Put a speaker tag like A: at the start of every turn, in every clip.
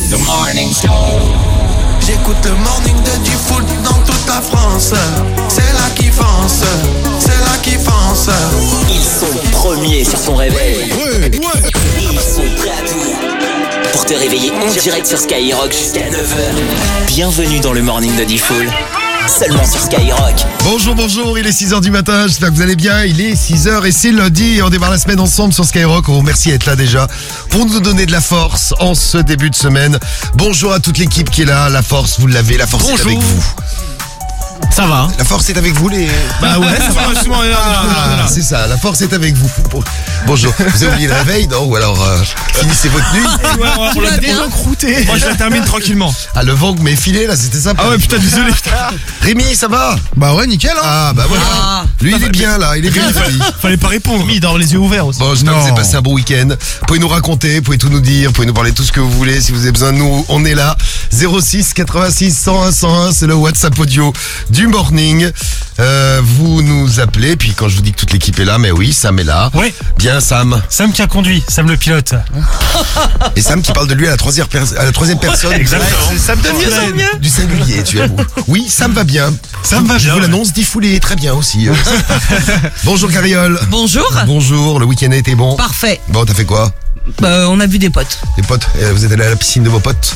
A: The Morning Show.
B: J'écoute le morning de du foot dans toute la France. C'est là qui fonce, c'est là qui fonce.
A: Ils sont premiers sur ton réveil. Ils sont prêts à tout pour te réveiller en direct sur Skyrock jusqu'à 9h. Bienvenue dans le morning de Diffoul. Seulement sur Skyrock.
C: Bonjour, il est 6h du matin, j'espère que vous allez bien, il est 6h et c'est lundi et on démarre la semaine ensemble sur Skyrock. On vous remercie d'être là déjà pour nous donner de la force en ce début de semaine. Bonjour à toute l'équipe qui est là, la force vous l'avez, la force est avec vous.
D: Ça va.
C: La force est avec vous les...
D: Bah ouais, ça va.
C: C'est ça, la force est avec vous. Bonjour, vous avez oublié le réveil, non? Ou alors finissez votre nuit.
D: On l'a déjà croûté. Moi je la termine tranquillement.
C: Ah, le vent que m'est filé là, c'était ça.
D: Ah ouais, putain, désolé.
C: Rémi, ça va?
D: Bah ouais, nickel hein.
C: Ah bah voilà. Lui il est bien là, il est bien.
D: Fallait pas répondre. Il dort les yeux ouverts aussi.
C: Bon, j'espère que vous avez passé un bon week-end. Vous pouvez nous raconter, vous pouvez tout nous dire, vous pouvez nous parler de tout ce que vous voulez. Si vous avez besoin de nous, on est là. 06 86 101 101, c'est le WhatsApp audio du morning. Vous nous appelez, puis quand je vous dis que toute l'équipe est là, mais oui, Sam est là.
D: Ouais.
C: Bien Sam.
D: Sam qui a conduit, Sam le pilote.
C: Et Sam qui parle de lui à la troisième personne.
D: Exactement.
C: Sam du singulier, tu avoues. Oui, Sam va bien.
D: Sam va
C: Je
D: bien.
C: vous l'annonce, Diffoulé, très bien aussi. Bonjour Cariole.
E: Bonjour.
C: Bonjour, le week-end a été bon.
E: Parfait.
C: Bon, t'as fait quoi?
E: On a vu des potes.
C: Les potes, vous êtes allés à la piscine de vos potes?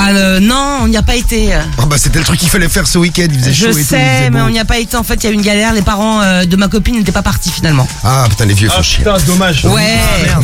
E: Non, on n'y a pas été.
C: Oh bah c'était le truc qu'il fallait faire ce week-end, il faisait chaud
E: Je
C: et tout. il
E: sais,
C: faisait
E: mais
C: beau.
E: on n'y a pas été. En fait, il y a eu une galère. Les parents de ma copine n'étaient pas partis finalement.
C: Ah putain, les vieux font chier.
D: Putain, c'est dommage.
E: Ouais.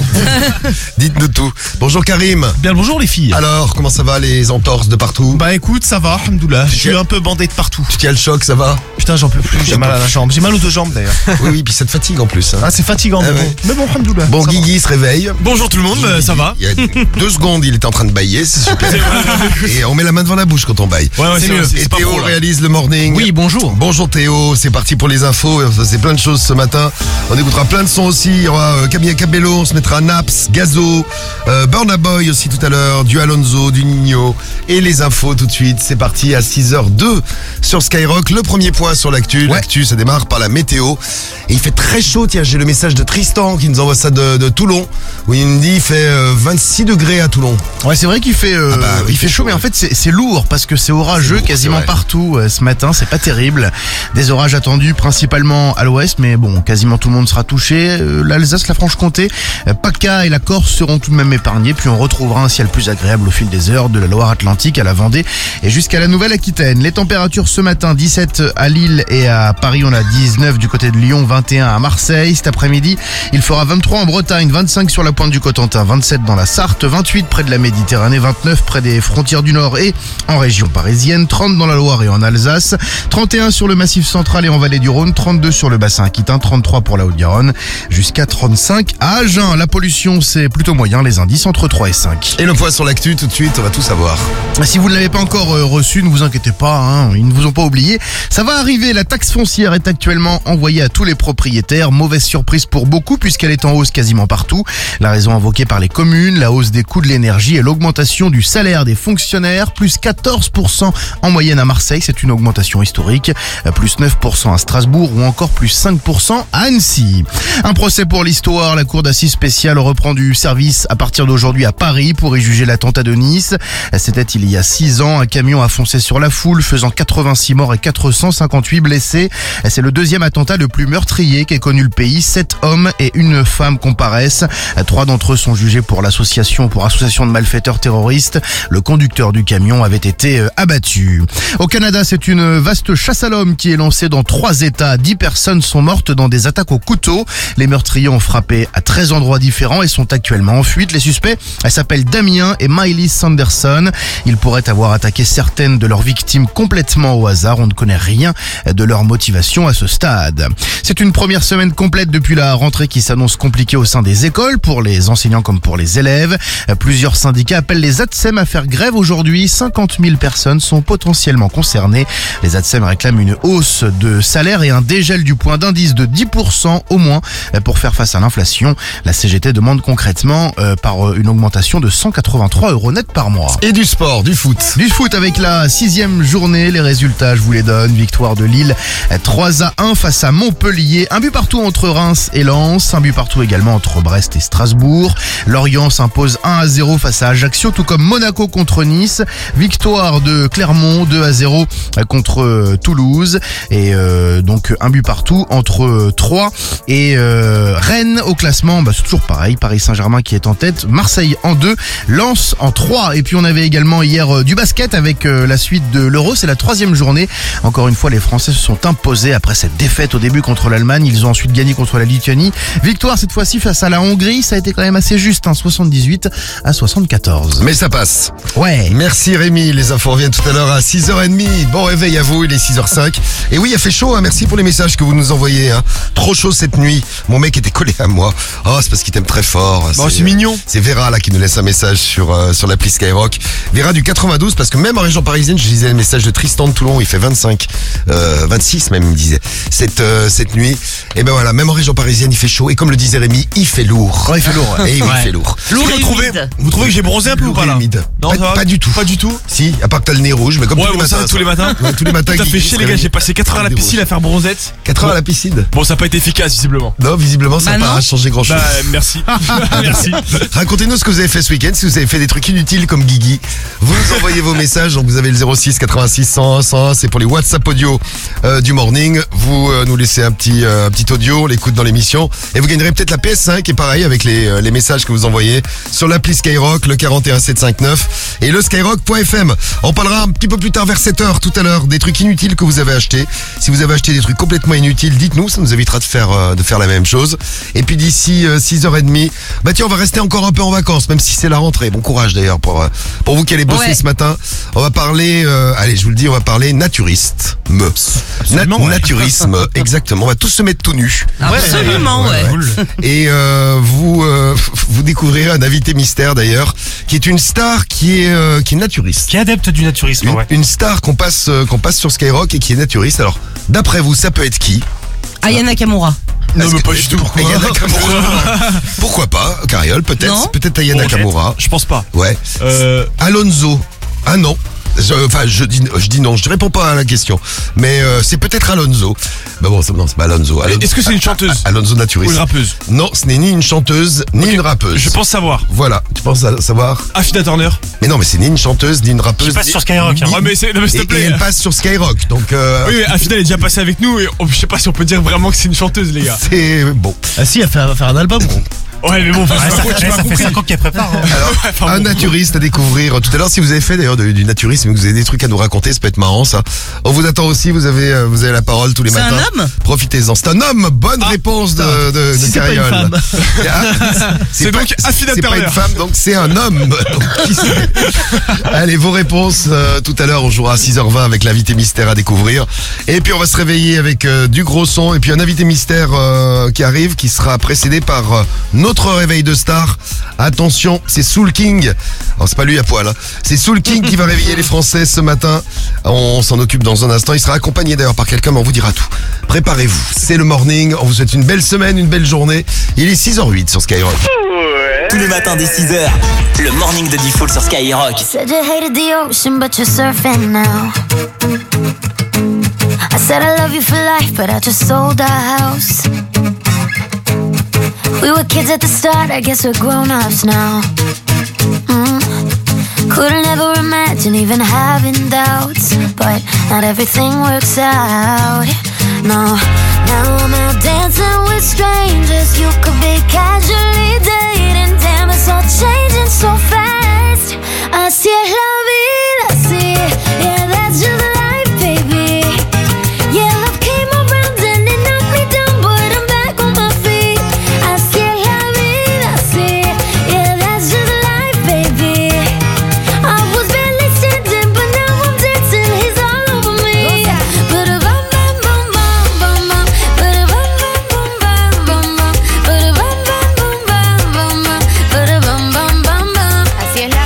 C: Dites-nous tout. Bonjour Karim.
D: Bien le bonjour les filles.
C: Alors, comment ça va les entorses de partout?
D: Bah écoute, ça va, alhamdoulilah. Je suis un peu bandé de partout.
C: Tu tiens le choc, ça va?
D: Putain, j'en peux plus, j'ai mal à la jambe. J'ai mal aux deux jambes d'ailleurs.
C: Oui, puis ça te fatigue en plus. Hein.
D: Ah, c'est fatigant,
C: Ah
D: mais
C: ouais.
D: bon. Mais bon, alhamdoulilah.
C: Bon,
D: ça va.
C: Guigui se réveille.
D: Bonjour tout le monde, ça va.
C: Il y a 2 secondes, il était en train de bailler, c'est super. Et on met la main devant la bouche quand on baille.
D: Ouais,
C: c'est
D: c'est
C: mieux.
D: vrai, c'est
C: Et
D: pas
C: Théo
D: pro, là.
C: réalise le morning.
D: Oui, bonjour.
C: Bonjour Théo, c'est parti pour les infos. C'est plein de choses ce matin. On écoutera plein de sons aussi. Il y aura Camilla Cabello, on se mettra Naps, Gazo, Burna Boy aussi tout à l'heure, du Alonso, du Nino. Et les infos tout de suite. C'est parti à 6h02 sur Skyrock. Le premier point sur l'actu. Ouais. L'actu, ça démarre par la météo. Et il fait très chaud. Tiens, j'ai le message de Tristan qui nous envoie ça de Toulon. Où il me dit il fait 26 degrés à Toulon.
F: Ouais, c'est vrai qu'il fait,
C: oui,
F: il fait chaud, mais en fait c'est lourd parce que c'est orageux
C: C'est lourd,
F: quasiment
C: c'est vrai.
F: partout ce matin. C'est pas terrible. Des orages attendus principalement à l'ouest, mais bon, quasiment tout le monde sera touché. L'Alsace, la Franche-Comté, PACA et la Corse seront tout de même épargnés. Puis on retrouvera un ciel plus agréable au fil des heures de la Loire-Atlantique à la Vendée et jusqu'à la Nouvelle-Aquitaine. Les températures ce matin 17 à Lille et à Paris, on a 19 du côté de Lyon, 21 à Marseille. Cet après-midi, il fera 23 en Bretagne, 25 sur la pointe du Cotentin, 27 dans la Sarthe, 28 près de la Méditerranée, 29 près des frontières du Nord et en région parisienne, 30 dans la Loire et en Alsace, 31 sur le Massif central et en vallée du Rhône, 32 sur le bassin aquitain, 33 pour la Haute-Garonne, jusqu'à 35 à Agen. La pollution, c'est plutôt moyen, les indices entre 3 et 5.
C: Et le point sur l'actu tout de suite, on va tout savoir.
F: Si vous ne l'avez pas encore reçu, ne vous inquiétez pas, hein, ils ne vous ont pas oublié. Ça va arriver, la taxe foncière est actuellement envoyée à tous les propriétaires. Mauvaise surprise pour beaucoup puisqu'elle est en hausse quasiment partout. La raison invoquée par les communes, la hausse des coûts de l'énergie et l'augmentation du salaire des fonctionnaires, plus 14% en moyenne à Marseille, c'est une augmentation historique, plus 9% à Strasbourg ou encore plus 5% à Annecy. Un procès pour l'histoire, la cour d'assises spéciale reprend du service à partir d'aujourd'hui à Paris pour y juger l'attentat de Nice. C'était il y a 6 ans, un camion a foncé sur la foule faisant 86 morts et 458 blessés. C'est le deuxième attentat le plus meurtrier qu'ait connu le pays. 7 hommes et une femme comparaissent. 3 d'entre eux sont jugés pour association de malfaiteurs terroristes. Le conducteur du camion avait été abattu. Au Canada, c'est une vaste chasse à l'homme qui est lancée dans 3 États. 10 personnes sont mortes dans des attaques au couteau. Les meurtriers ont frappé à 13 endroits différents et sont actuellement en fuite. Les suspects, elles s'appellent Damien et Miley Sanderson. Ils pourraient avoir attaqué certaines de leurs victimes complètement au hasard. On ne connaît rien de leur motivation à ce stade. C'est une première semaine complète depuis la rentrée qui s'annonce compliquée au sein des écoles, pour les enseignants comme pour les élèves. Plusieurs syndicats appellent les ATSEM à faire grève aujourd'hui. 50 000 personnes sont potentiellement concernées. Les ATSEM réclament une hausse de salaire et un dégel du point d'indice de 10% au moins pour faire face à l'inflation. La CGT demande concrètement par une augmentation de 183 € net par mois.
C: Et du sport, du foot.
F: Du foot avec la 6e journée, les résultats je vous les donne. Victoire de Lille 3-1 face à Montpellier, un but partout entre Reims et Lens, un but partout également entre Brest et Strasbourg. Lorient s'impose 1-0 face à Ajaccio, tout comme Monaco contre Nice. Victoire de Clermont 2-0 contre Toulouse. Et donc un but partout entre Troyes et Rennes au classement. C'est toujours pareil. Paris Saint-Germain qui est en tête. Marseille en 2. Lens en 3. Et puis on avait également hier du basket avec la suite de l'Euro. C'est la 3e journée. Encore une fois, les Français se sont imposés après cette défaite au début contre l'Allemagne. Ils ont ensuite gagné contre la Lituanie. Victoire cette fois-ci face à la Hongrie. Ça a été quand même assez juste, 78-74.
C: Mais ça passe.
F: Ouais.
C: Merci Rémi, les infos reviennent tout à l'heure à 6h30. Bon réveil à vous, il est 6h05. Et oui, il a fait chaud, merci pour les messages que vous nous envoyez. Trop chaud cette nuit. Mon mec était collé à moi. Oh, c'est parce qu'il t'aime très fort.
D: C'est mignon.
C: C'est Vera là qui nous laisse un message sur l'appli Skyrock. Vera du 92, parce que même en région parisienne, je lisais le message de Tristan de Toulon, il fait 25, 26 même, il me disait, cette nuit. Et ben voilà, même en région parisienne, il fait chaud. Et comme le disait Rémi, il fait lourd.
F: Ouais, il fait lourd.
C: Et oui, il fait lourd.
E: Lourd et humide.
D: Vous trouvez que j'ai bronzé un peu ou pas là?
C: Humide.
D: Non, ça va
C: Pas du tout.
D: Pas du tout.
C: Si, à part que t'as le nez rouge, mais comme tous les matins.
D: Tous les matins.
C: Ouais, tous les matins.
D: Ça fait
C: Guigui
D: chier
C: se
D: les gars,
C: réveille.
D: j'ai passé 4 heures à la piscine à faire bronzette.
C: 4 heures à la piscine.
D: Bon, ça n'a pas été efficace visiblement.
C: Non, visiblement, ça n'a
E: Bah
C: pas
E: non.
C: changé grand chose.
D: Merci. Merci.
C: Racontez-nous ce que vous avez fait ce week-end, si vous avez fait des trucs inutiles comme Guigui. Vous nous envoyez vos messages, donc vous avez le 06 86 101 101, c'est pour les WhatsApp audio du morning. Vous nous laissez un petit audio, on l'écoute dans l'émission. Et vous gagnerez peut-être la PS5, et pareil avec les messages que vous envoyez sur l'appli Skyrock, le 41759 et le skyrock.fm. On parlera un petit peu plus tard vers 7h tout à l'heure des trucs inutiles que vous avez achetés. Si vous avez acheté des trucs complètement inutiles, dites-nous, ça nous évitera de faire la même chose. Et puis d'ici 6h30, tiens, on va rester encore un peu en vacances, même si c'est la rentrée. Bon courage d'ailleurs pour vous qui allez bosser
E: Ouais.
C: ce matin. On va parler, allez, je vous le dis, on va parler naturisme.
D: Absolument, ouais.
C: Naturisme, exactement. On va tous se mettre tout nus.
E: Absolument, ouais.
C: Et vous découvrirez un invité mystère d'ailleurs, qui est une star qui est naturiste.
D: Qui est adepte du naturisme,
C: Une star qu'on passe sur Skyrock et qui est naturiste. Alors, d'après vous, ça peut être qui?
E: Aya Nakamura.
D: Non,
C: Est-ce
D: mais
C: que-
D: pas du tout.
C: Aya Nakamura. Pourquoi pas, Cariole,
E: Non.
C: peut-être Aya Nakamura.
D: Je pense pas.
C: Ouais. Alonso. Ah non. Je dis non, je ne réponds pas à la question. Mais c'est peut-être Alonso. Mais bon, non, c'est pas Alonso.
D: Est-ce que c'est une chanteuse
C: Alonso
D: ou
C: naturiste.
D: une rappeuse?
C: Non, ce n'est ni une chanteuse, ni une rappeuse.
D: Je pense savoir.
C: Voilà, tu penses savoir?
D: Affida Turner.
C: Mais non, mais c'est ni une chanteuse, ni une rappeuse.
G: Qui passe sur Skyrock, hein.
C: ni-
D: Ouais, mais non, mais s'il te
C: et
D: plaît.
C: elle passe sur Skyrock, donc
D: Oui, mais Affida elle est déjà passée avec nous et je sais pas si on peut dire vraiment que c'est une chanteuse, les gars.
C: c'est bon.
G: Ah si, elle va faire un album.
D: Ouais, mais bon,
G: Ah,
D: tu m'as
G: ça fait
D: compris.
G: 5 ans qu'elle prépare. Hein.
C: Alors, un naturiste à découvrir tout à l'heure. Si vous avez fait d'ailleurs du naturisme, que vous avez des trucs à nous raconter, ça peut être marrant ça. On vous attend aussi, vous avez la parole tous les
E: C'est
C: matins.
E: un homme?
C: Profitez-en. C'est un homme. Bonne réponse de
G: Si c'est pas une
C: Cariole.
G: femme.
D: C'est donc Affida
C: C'est pas
D: Turner.
C: une femme, donc c'est un homme. Donc, qui sait? Allez, vos réponses tout à l'heure. On jouera à 6h20 avec l'invité mystère à découvrir. Et puis on va se réveiller avec du gros son. Et puis un invité mystère qui arrive, qui sera précédé par notre réveil de star. Attention, c'est Soul King. Alors c'est pas lui à poil, hein. C'est Soul King qui va réveiller les Français ce matin. On s'en occupe dans un instant. Il sera accompagné d'ailleurs par quelqu'un, mais on vous dira tout. Préparez-vous, c'est le morning. On vous souhaite une belle semaine, une belle journée. Il est 6h08 sur Skyrock.
A: Tous les matins dès 6h, le morning de Diffoul sur Skyrock.
H: Said you hated the ocean, but you're surfing now. I said I love you for life, but I just sold our house. We were kids at the start, I guess we're grown-ups now. Couldn't ever imagine even having doubts, but not everything works out. No, now I'm out dancing with strangers. You could be casually dating. Damn, it's all changing so fast. Así es la vida, sí. Yeah, that's just life, baby. Yeah, love came around and it knocked me down, but I'm back on my feet. Así es la vida, sí. Yeah, that's just life, baby. I was barely standing, but now I'm dancing. He's all over me. Ba-da-bum, bum, bum, bum, bum, bum. Ba-da-bum, bum, bum, bum, bum, bum. Ba-da-bum, bum, bum, bum, bum, bum. Ba-da-bum, bum, bum, bum. Así es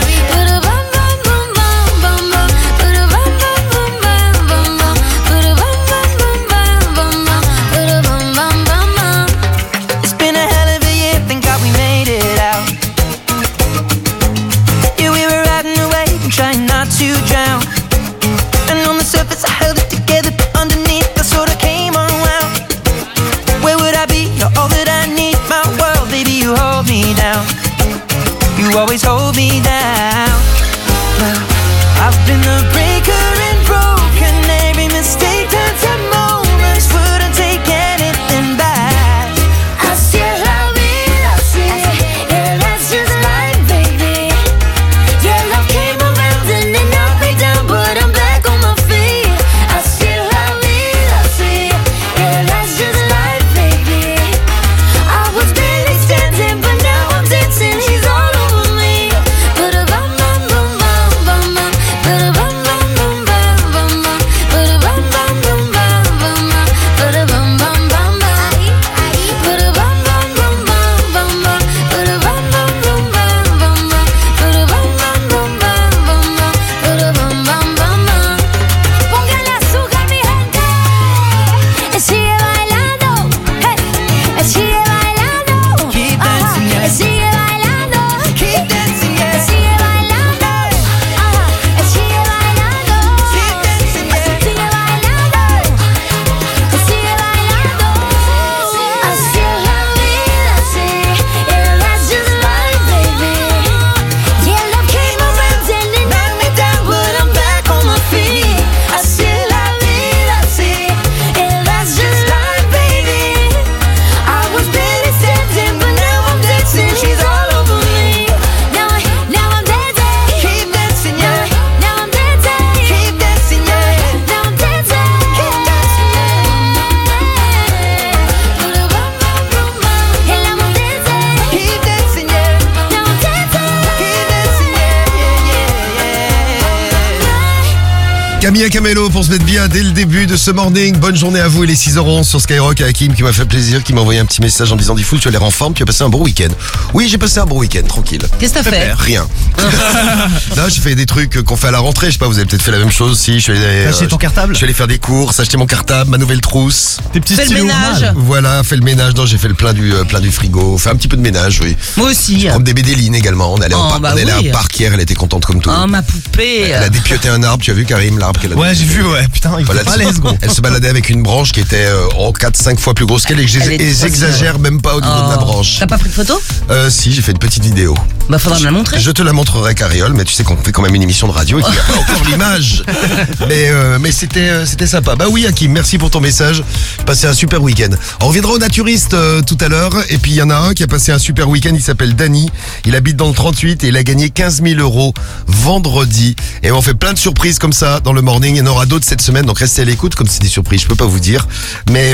C: Camille et Camelo pour se mettre bien dès le début de ce morning. Bonne journée à vous, il est 6h11 sur Skyrock. Hakim qui m'a fait plaisir, qui m'a envoyé un petit message en disant Diffoul, tu as l'air en forme, tu as passé un bon week-end. Oui, j'ai passé un bon week-end, tranquille.
E: Qu'est-ce que t'as fait?
C: Rien. Là, j'ai fait des trucs qu'on fait à la rentrée. Je sais pas, vous avez peut-être fait la même chose aussi. Je suis allé,
F: T'as acheté ton cartable?
C: Je suis allé faire des courses, acheter mon cartable, ma nouvelle trousse.
D: Tes petits
E: Fais le
D: stylos.
E: ménage.
C: Voilà, fait le ménage. Non, j'ai fait le plein du frigo. Fait un petit peu de ménage, oui.
E: Moi aussi.
C: Prendre des bédélines également. On allait
E: Oh, bah
C: on allait
E: oui.
C: à un parc hier, elle était contente comme tout.
E: Oh, ma poupée.
C: Elle a dépioté un arbre, tu as vu Karim, l'arbre qu'elle a
F: Ouais, j'ai vu, ouais. Putain, il
C: Voilà,
F: était balèze, gros.
C: elle se baladait avec une branche qui était 4-5 fois plus grosse qu'elle et
E: Elle est trop
C: j'exagère même pas au niveau de la branche.
E: T'as pas pris de photo?
C: Si, j'ai fait une petite vidéo.
E: Bah, faudra me la montrer.
C: Je te la montrerai, Cariole, mais tu sais qu'on fait quand même une émission de radio et qu'il n'y a pas encore l'image. Mais c'était sympa. Bah oui, Hakim, merci pour ton message. Passez un super week-end. On reviendra aux naturistes tout à l'heure. Et puis il y en a un qui a passé un super week-end. Il s'appelle Danny. Il habite dans le 38 et il a gagné 15 000 € vendredi. Et on fait plein de surprises comme ça dans le morning. Il y en aura d'autres cette semaine. Donc restez à l'écoute comme c'est des surprises. Je peux pas vous dire. Mais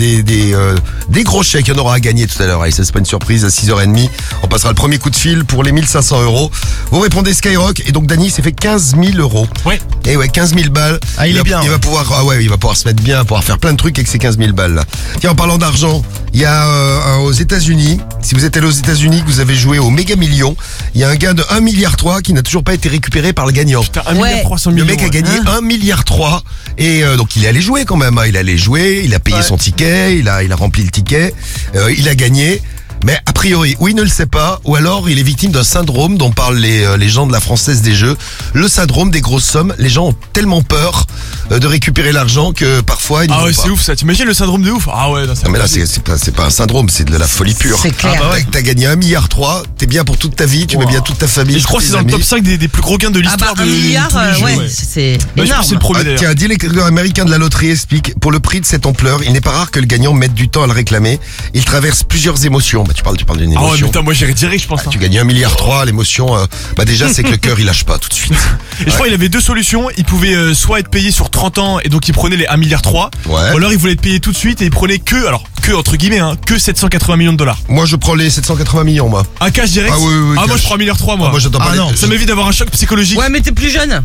C: des gros chèques, il y en aura à gagner tout à l'heure. Allez, ça c'est pas une surprise à 6h30. On passera le premier coup de fil pour les 1500 €. Vous répondez Skyrock. Et donc Danny s'est fait 15 000 €.
D: Ouais.
C: Et ouais, 15 000 balles.
F: Ah, il est bien,
C: Il
F: ouais.
C: va pouvoir, il va pouvoir se mettre bien, pouvoir faire plein de trucs avec ces 15 000 balles là. Tiens, en parlant d'argent, il y a aux États-Unis, si vous êtes allé aux États-Unis, que vous avez joué au Méga Million, il y a un gain de 1,3 milliard qui n'a toujours pas été récupéré par le gagnant.
D: Putain, 1
E: Ouais.
D: milliard 300
C: Le
D: millions.
C: mec a gagné 1,3 milliard et donc il est allé jouer quand même. Hein. Il est allé jouer, il a payé son ticket, il a rempli le ticket, il a gagné. Mais a priori, ou il ne le sait pas, ou alors il est victime d'un syndrome dont parlent les gens de la Française des Jeux. Le syndrome des grosses sommes. Les gens ont tellement peur de récupérer l'argent que parfois ils n'y
D: Ah
C: vont
D: ouais,
C: pas.
D: c'est ouf ça. T'imagines le syndrome de ouf? Ah ouais, non,
C: Non mais là c'est pas un syndrome, c'est de la folie pure.
E: C'est clair.
C: Ah bah ouais, t'as gagné 1,3 milliard, t'es bien pour toute ta vie, tu mets bien toute ta famille.
D: Et je crois que
C: tous
D: c'est
C: tes
D: dans le
C: amis.
D: top 5 des plus gros gains de
E: Ah,
D: l'histoire
E: bah,
D: de
E: 1 milliard,
D: tous les jeux,
E: ouais,
D: ouais.
E: c'est
D: Ouais, je pense
E: énorme.
D: que c'est le premier
C: Ah,
D: d'ailleurs.
C: tiens, un directeur américain de la loterie explique, pour le prix de cette ampleur, il n'est pas rare que le gagnant mette du temps à le réclamer. Il traverse plusieurs émotions. Bah, tu parles d'une
D: Ah ouais,
C: émotion.
D: putain, moi j'irais direct, je pense. hein.
C: Tu gagnes 1,3 milliard, l'émotion, bah déjà c'est que le cœur il lâche pas tout de suite.
D: Et je crois qu'il avait deux solutions. Il pouvait soit être payé sur 30 ans et donc il prenait les 1,3 milliard.
C: Ouais.
D: Ou alors il voulait être payé tout de suite et il prenait que entre guillemets, que 780 millions de dollars.
C: Moi je prends les 780 millions moi.
D: Un cash direct.
C: Ah oui, oui,
D: moi
C: cash.
D: je prends 1,3 milliard moi.
C: Moi j'attends pas les-
D: non, ça m'évite d'avoir un choc psychologique.
E: Ouais, mais t'es plus jeune.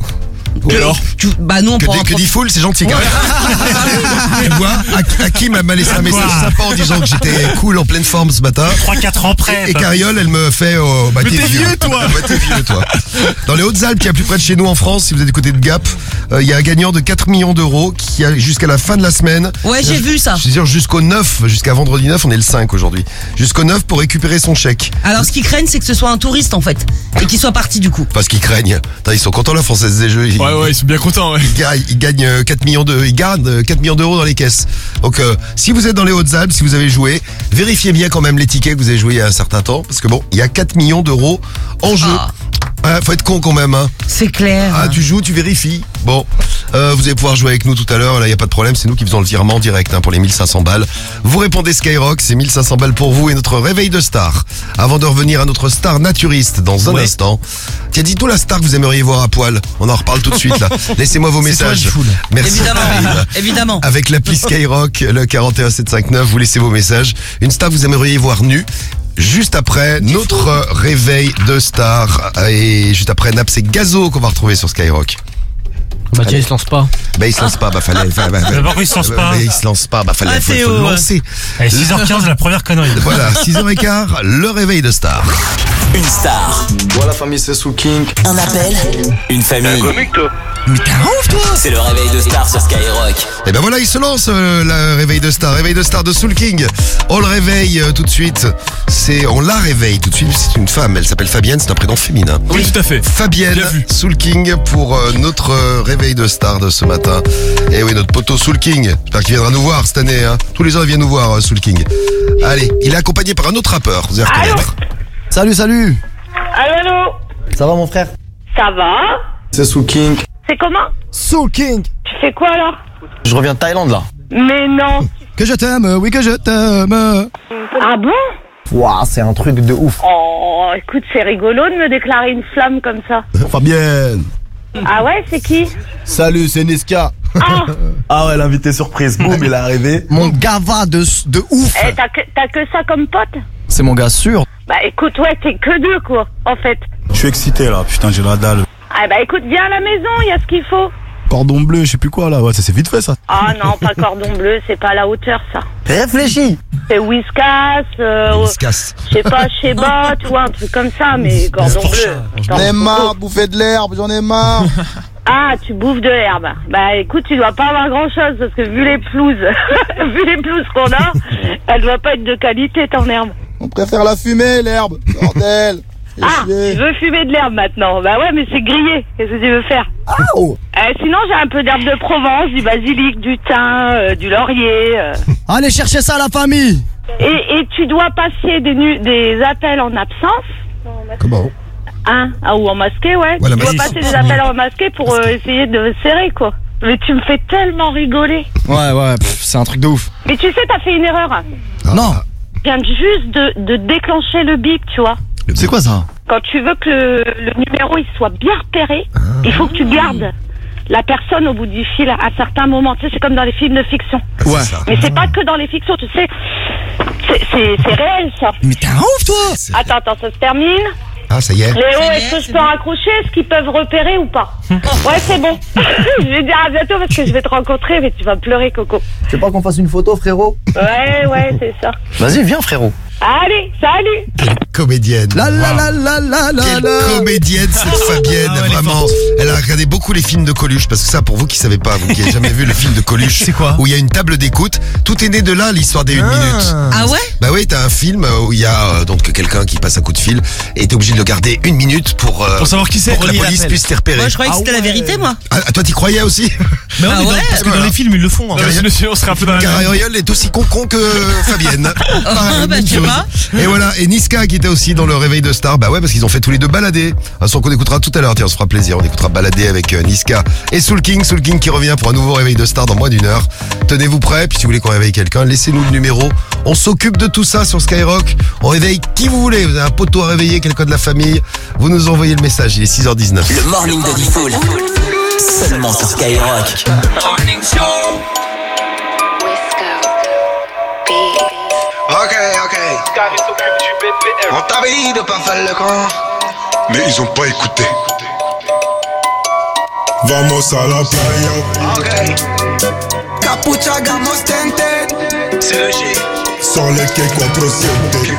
D: Et alors
E: Bah, nous, on prend un
C: Que dit Foul, c'est gentil quand même. Tu vois, Hakim m'a laissé un message sympa en disant que j'étais cool en pleine forme ce matin.
G: 3-4 ans près.
C: Et Cariole, elle me fait bah
D: Mais t'es vieux, toi.
C: Bah t'es vieux toi. Dans les Hautes-Alpes, qui est plus près de chez nous en France, si vous êtes du côté de Gap, il y a un gagnant de 4 millions € qui a jusqu'à la fin de la semaine.
E: Ouais, j'ai vu ça.
C: Je veux dire jusqu'au 9, jusqu'à vendredi 9, on est le 5 aujourd'hui. Jusqu'au 9 pour récupérer son chèque.
E: Alors, ce qu'ils craignent, c'est que ce soit un touriste, en fait. Et qu'il soit parti, du coup.
C: Parce qu'ils craignent. Putain, ils sont contents la Française des Jeux.
D: Ouais, ils sont bien contents, ouais.
C: Ils gagnent 4 millions ils gardent 4 millions d'euros dans les caisses. Donc si vous êtes dans les Hautes-Alpes, si vous avez joué, vérifiez bien quand même les tickets que vous avez joué il y a un certain temps. Parce que bon, il y a 4 millions d'euros en jeu. Faut être con quand même, hein.
E: C'est clair.
C: Ah, tu joues, tu vérifies. Bon, vous allez pouvoir jouer avec nous tout à l'heure. Là, il n'y a pas de problème. C'est nous qui faisons le virement direct pour les 1500 balles. Vous répondez Skyrock, c'est 1500 balles pour vous et notre réveil de star. Avant de revenir à notre star naturiste dans un instant. Tiens, dites-nous la star que vous aimeriez voir à poil. On en reparle tout de suite là. Laissez-moi vos messages. Merci.
E: Évidemment.
C: Avec l'appli Skyrock, le 41759, vous laissez vos messages. Une star que vous aimeriez voir nue. Juste après notre réveil de star. Et juste après Naps et Gazo qu'on va retrouver sur Skyrock.
G: Bah tiens, il se lance pas.
C: Bah il se lance pas, fallait.
G: D'abord, il se lance pas.
C: Il se lance pas, fallait.
E: Ah,
C: Faut
E: Théo,
C: le lancer.
G: Allez, 6h15, la première connerie.
C: Voilà, 6h15, le réveil de star.
A: Une star,
I: Voilà, famille, c'est Soul King.
A: un appel, une famille.
C: Mais t'es un ouf toi.
A: C'est le réveil de star sur Skyrock.
C: Et ben voilà, il se lance le réveil de star de Soul King. On le réveille tout de suite. On la réveille tout de suite. C'est une femme, elle s'appelle Fabienne, c'est un prénom féminin.
D: Oui, tout à fait.
C: Fabienne,
D: Bien vu.
C: Soul King pour notre réveil de star de ce matin. Et oui, notre poteau Soul King. J'espère qu'il viendra nous voir cette année. Hein. Tous les ans, il vient nous voir, Soul King. Allez, il est accompagné par un autre rappeur. Vous allez reconnaître.
F: Salut.
J: Allô.
F: Ça va, mon frère?
J: Ça va?
I: C'est Soul King.
J: C'est comment?
F: Soul King.
J: Tu fais quoi alors?
I: Je reviens de Thaïlande là.
J: Mais non.
F: Que je t'aime, oui que je t'aime.
J: Ah bon?
F: Waouh, c'est un truc de ouf.
J: Oh, écoute, c'est rigolo de me déclarer une flamme comme ça.
F: Fabienne.
J: Ah ouais, c'est qui?
F: Salut, c'est Niska.
J: Ah,
I: Ah ouais, l'invité surprise, boum, il est arrivé.
F: Mon gava de ouf.
J: t'as que ça comme pote?
I: C'est mon gars sûr.
J: Bah écoute, ouais, t'es que deux quoi, en fait.
I: Je suis excité là, putain, j'ai la dalle.
J: Ah bah écoute, viens à la maison, il y a ce qu'il faut.
I: cordon bleu, je sais plus quoi là. Ouais, ça c'est vite fait ça.
J: Ah non, pas cordon bleu, c'est pas à la hauteur ça.
I: Réfléchis.
J: C'est Whiskas,
C: Whiskas.
J: je sais pas, Sheba, tu vois, un truc comme ça, mais cordon bleu.
K: J'en ai marre de bouffer de l'herbe, j'en ai marre.
J: Ah, tu bouffes de l'herbe. Bah écoute, tu dois pas avoir grand chose parce que vu les pelouses, qu'on a, elle doit pas être de qualité ton herbe.
K: On préfère la fumer, l'herbe. Bordel.
J: Ah, tu veux fumer de l'herbe maintenant? Bah ouais, mais c'est grillé. Qu'est-ce que tu veux faire?
K: Oh.
J: Sinon, j'ai un peu d'herbe de Provence, du basilic, du thym, du laurier.
K: Allez chercher ça à la famille.
J: Et tu dois passer des appels en absence.
C: Comment?
J: Hein? Ah, ou en masqué, ouais.
C: Voilà,
J: tu dois
C: masqué.
J: passer des appels en masqué pour essayer de serrer, quoi. Mais tu me fais tellement rigoler.
I: Ouais, c'est un truc de ouf.
J: Mais tu sais, t'as fait une erreur.
K: Non.
J: Je viens juste de déclencher le bip, tu vois.
K: C'est quoi ça?
J: Quand tu veux que le numéro il soit bien repéré, il faut que tu gardes la personne au bout du fil à certains moments. Tu sais, c'est comme dans les films de fiction.
C: Ouais.
J: Mais c'est pas que dans les fictions, tu sais. C'est réel, ça.
K: Mais t'es un ouf, toi.
J: Attends, ça se termine.
C: Ah, ça y est.
J: Léo, est-ce que je peux raccrocher? Est-ce qu'ils peuvent repérer ou pas? Ouais, c'est bon. Je vais dire à bientôt parce que je vais te rencontrer, mais tu vas pleurer, Coco.
I: Tu veux pas qu'on fasse une photo, frérot?
J: Ouais, c'est ça.
I: Vas-y, viens, frérot.
J: Allez, salut.
C: Quelle comédienne.
F: La la la la la la
C: Quelle
F: la.
C: comédienne cette Fabienne,
D: Ah ouais, elle est
C: vraiment. Elle a regardé beaucoup les films de Coluche, parce que ça, pour vous qui savez pas, vous qui avez jamais vu le film de Coluche,
D: C'est quoi
C: où il y a une table d'écoute, tout est né de là, l'histoire des 1 minute.
E: Ah ouais?
C: Bah oui, t'as un film où il y a donc quelqu'un qui passe un coup de fil et t'es obligé de le garder 1 minute pour
D: savoir qui c'est.
C: pour que la
D: Relier
C: police
D: l'appel.
C: puisse te repérer.
E: Moi, je croyais que c'était la vérité, moi.
C: Ah, toi, t'y croyais aussi?
D: Mais
E: Ah
D: mais
E: ouais,
D: parce que dans les films, ils le font.
C: Non, mais
D: Sinon, on serait un peu dans la merde.
C: Carayol est aussi con que Fabienne. Pareil,
E: bah,
C: même
E: je sais
C: chose.
E: pas.
C: Et voilà, et Niska qui était aussi dans le réveil de Star, bah ouais, parce qu'ils ont fait tous les deux balader. Un son qu'on écoutera tout à l'heure, tiens, on se fera plaisir. On écoutera balader avec Niska et Soul King qui revient pour un nouveau réveil de Star dans moins d'1 heure. Tenez-vous prêts, puis si vous voulez qu'on réveille quelqu'un, laissez-nous le numéro. On s'occupe de tout ça sur Skyrock. On réveille qui vous voulez. Vous avez un poteau à réveiller, quelqu'un de la famille. Vous nous envoyez le message, il est 6h19.
A: Le morning de Diffoul. Seulement sur Skyrock.
B: Ok. On t'avait dit de pas faire le con.
L: Mais ils ont pas écouté. Vamos a la playa.
B: Ok. Capucha gamos tented. C'est le G.
L: Sur les quais 4-7.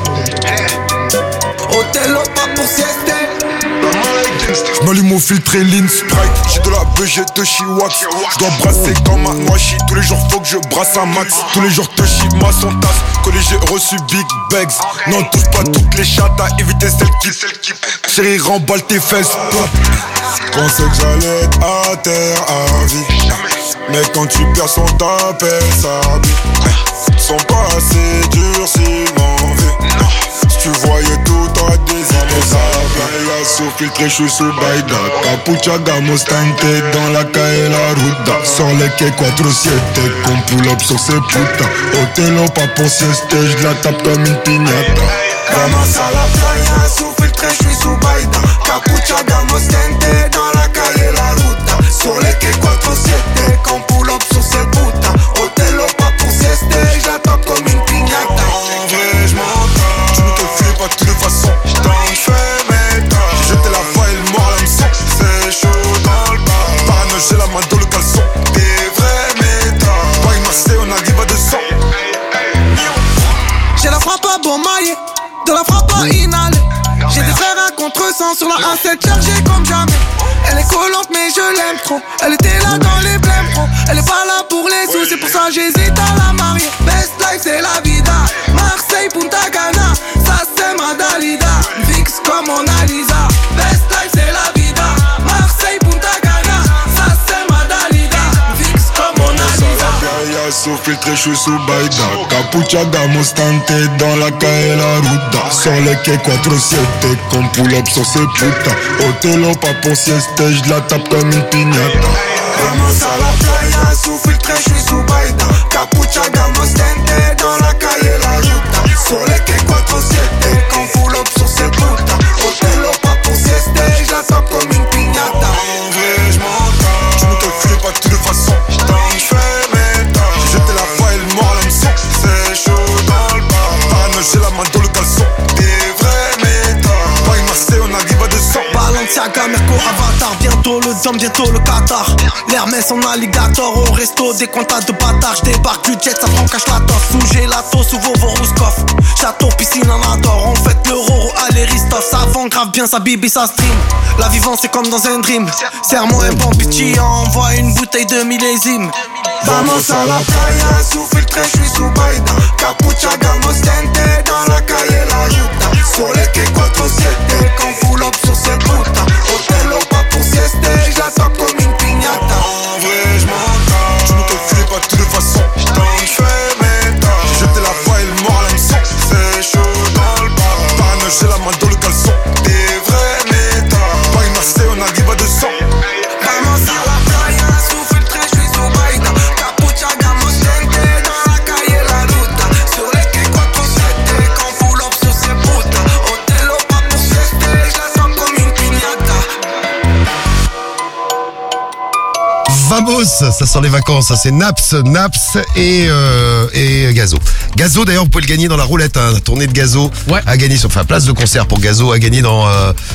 B: Hôtel pas pour sieste.
L: J'm'allume mon filtre et lean Sprite. J'ai de la BG de Chiwax. J'dois brasser comme un noachi. Tous les jours faut que je brasse un max. Tous les jours Toshi ma son tasse. Collé j'ai reçu Big Bags. Non touche pas toutes les chattes à éviter celles qui chérie remballe tes fesses. Pensais que j'allais être à terre à vie. Mais quand tu perds son t'appelle ça vie. Sont pas assez durs s'ils m'en veulent. Si tu voyais tout toi désir. Sous filtré, je suis sous baïda. Capucha gamos tente dans la calle la ruta. Sur les quais 4-7, qu'on pull up sur ces putains. Hôtel pas pour sieste, je la tape comme une piñata.
B: Vamos a la playa, sous filtré, je suis sous baïda. Capucha gamos tente dans la calle la ruta. Sur les quais 4-7, qu'on pull up sur ces putains. Hôtel pas pour sieste, je la tape comme une piñata.
L: En vrai, je m'entends. Tu ne te fais pas de toutes les façons. J't'en fais mes temps. J'ai jeté la faille, le mort à l'hameçon. C'est chaud dans le bar. Parano, j'ai la main dans le caleçon. Des vrais méthodes. Pas massé, on arrive à 200.
B: J'ai la frappe à bon maillet, de la frappe à inhaler. J'ai des frères à contre-sens sur la A7 chargée comme jamais. Elle est collante mais je l'aime trop. Elle était là dans les blèmes pro. Elle est pas là pour les sous, c'est pour ça j'hésite à la marier. Best life c'est la vida. Marseille, Punta Cana, ça c'est ma Dalida. Fixe comme Mona Lisa. Best life c'est la vida. Marseille, Punta Cana, ça c'est ma Dalida. Fixe comme Mona Lisa.
L: Playa, sous filtré, je suis sous baïda. Capucha gamos tente dans la calle la ruta. Sur les quais 4-7, qu'on pull up sur ces putains. Hôtel pas pour sieste, je la tape comme une piñata.
B: Vamos a la playa, sous filtré, je suis sous baïda. Capucha gamos tente dans la calle la ruta. Sur les quais 4-7, qu'on pull up sur ces putains. Hôtel pas pour sieste, je la tape comme une piñata.
L: En vrai, je m'entends. Tu ne te fais pas de toutes les façons. J't'en fais mes temps. J'ai jeté la faille, le mort à l'hameçon. C'est chaud dans le bar. Parano, j'ai la main dans le caleçon. Des vrais méthodes. Pas massé, on arrive à 200.
B: Balenciaga, Merco, Avatar. bâtard. Bientôt le dôme, bientôt le Qatar. L'Hermès en alligator au resto, des comptas de bâtards. J'débarque du jet, ça prend cache la tosse. Sous gelato, sous vos Rouskov. Château, piscine en adore. On fête le Roro, allez Ristov. Ça vend grave bien, ça bibi, ça stream. La vivance c'est comme dans un dream. Serre-moi un bon petit, envoie une bouteille de millésime. Vamos a la playa, sous filtre, j'suis sous Baïda. Capucha, gamos, tente, dans la calle, la ruta. Sur les quais 4-7, quand full up sur cette puta. Hôtel ou pas pour sieste, j'lattends comme une piñata.
L: En vrai, j'm'entends. Tu ne calcules pas de toute façon. J't'en fais mes temps. J'ai jeté la voix et le mort à l'hameçon. C'est chaud dans le bar. Parano, j'ai la main dans le caleçon. Des vrais métas. Pas une assez, on arrive à 200.
B: Vamos a la playa, sous filtre, j'suis sous Baïda. Capucha, gamos, tente, dans la calle, la ruta. Sur les quais 4-7, quand full up sur ces putas. Hôtel ou pas pour sieste, j'lattends comme une piñata.
C: Vamos, ça sent les vacances, ça c'est Naps et Gazo. Gazo d'ailleurs vous pouvez le gagner dans la roulette, hein, la tournée de Gazo à gagner, enfin place de concert pour Gazo à gagner dans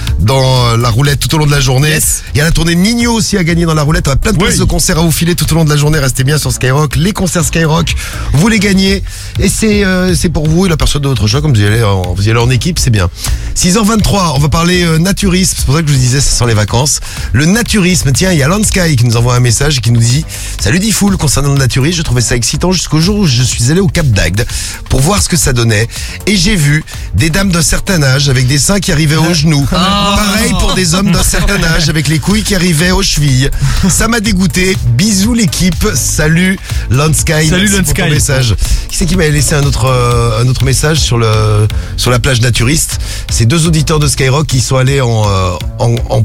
C: la roulette tout au long de la journée.
D: Yes.
C: Il y a la tournée de Nino aussi à gagner dans la roulette, on a plein de places de concert à vous filer tout au long de la journée, restez bien sur Skyrock, les concerts Skyrock, vous les gagnez et c'est pour vous et la personne de votre choix, comme vous y allez en équipe, c'est bien. 6h23, on va parler naturisme, c'est pour ça que je vous disais ça sent les vacances. Le naturisme, tiens, il y a Landsky qui nous envoie un message et qui nous dit « Salut Diffoul, concernant le naturisme, je trouvais ça excitant jusqu'au jour où je suis allé au Cap d'Agde pour voir ce que ça donnait et j'ai vu des dames d'un certain âge avec des seins qui arrivaient aux genoux. Pareil pour des hommes d'un certain âge avec les couilles qui arrivaient aux chevilles. Ça m'a dégoûté. Bisous l'équipe. Salut Landsky.
D: Salut
C: Merci pour ton
D: Landsky.
C: message. Qui c'est qui m'avait laissé un autre message sur la plage naturiste? C'est deux auditeurs de Skyrock qui sont allés en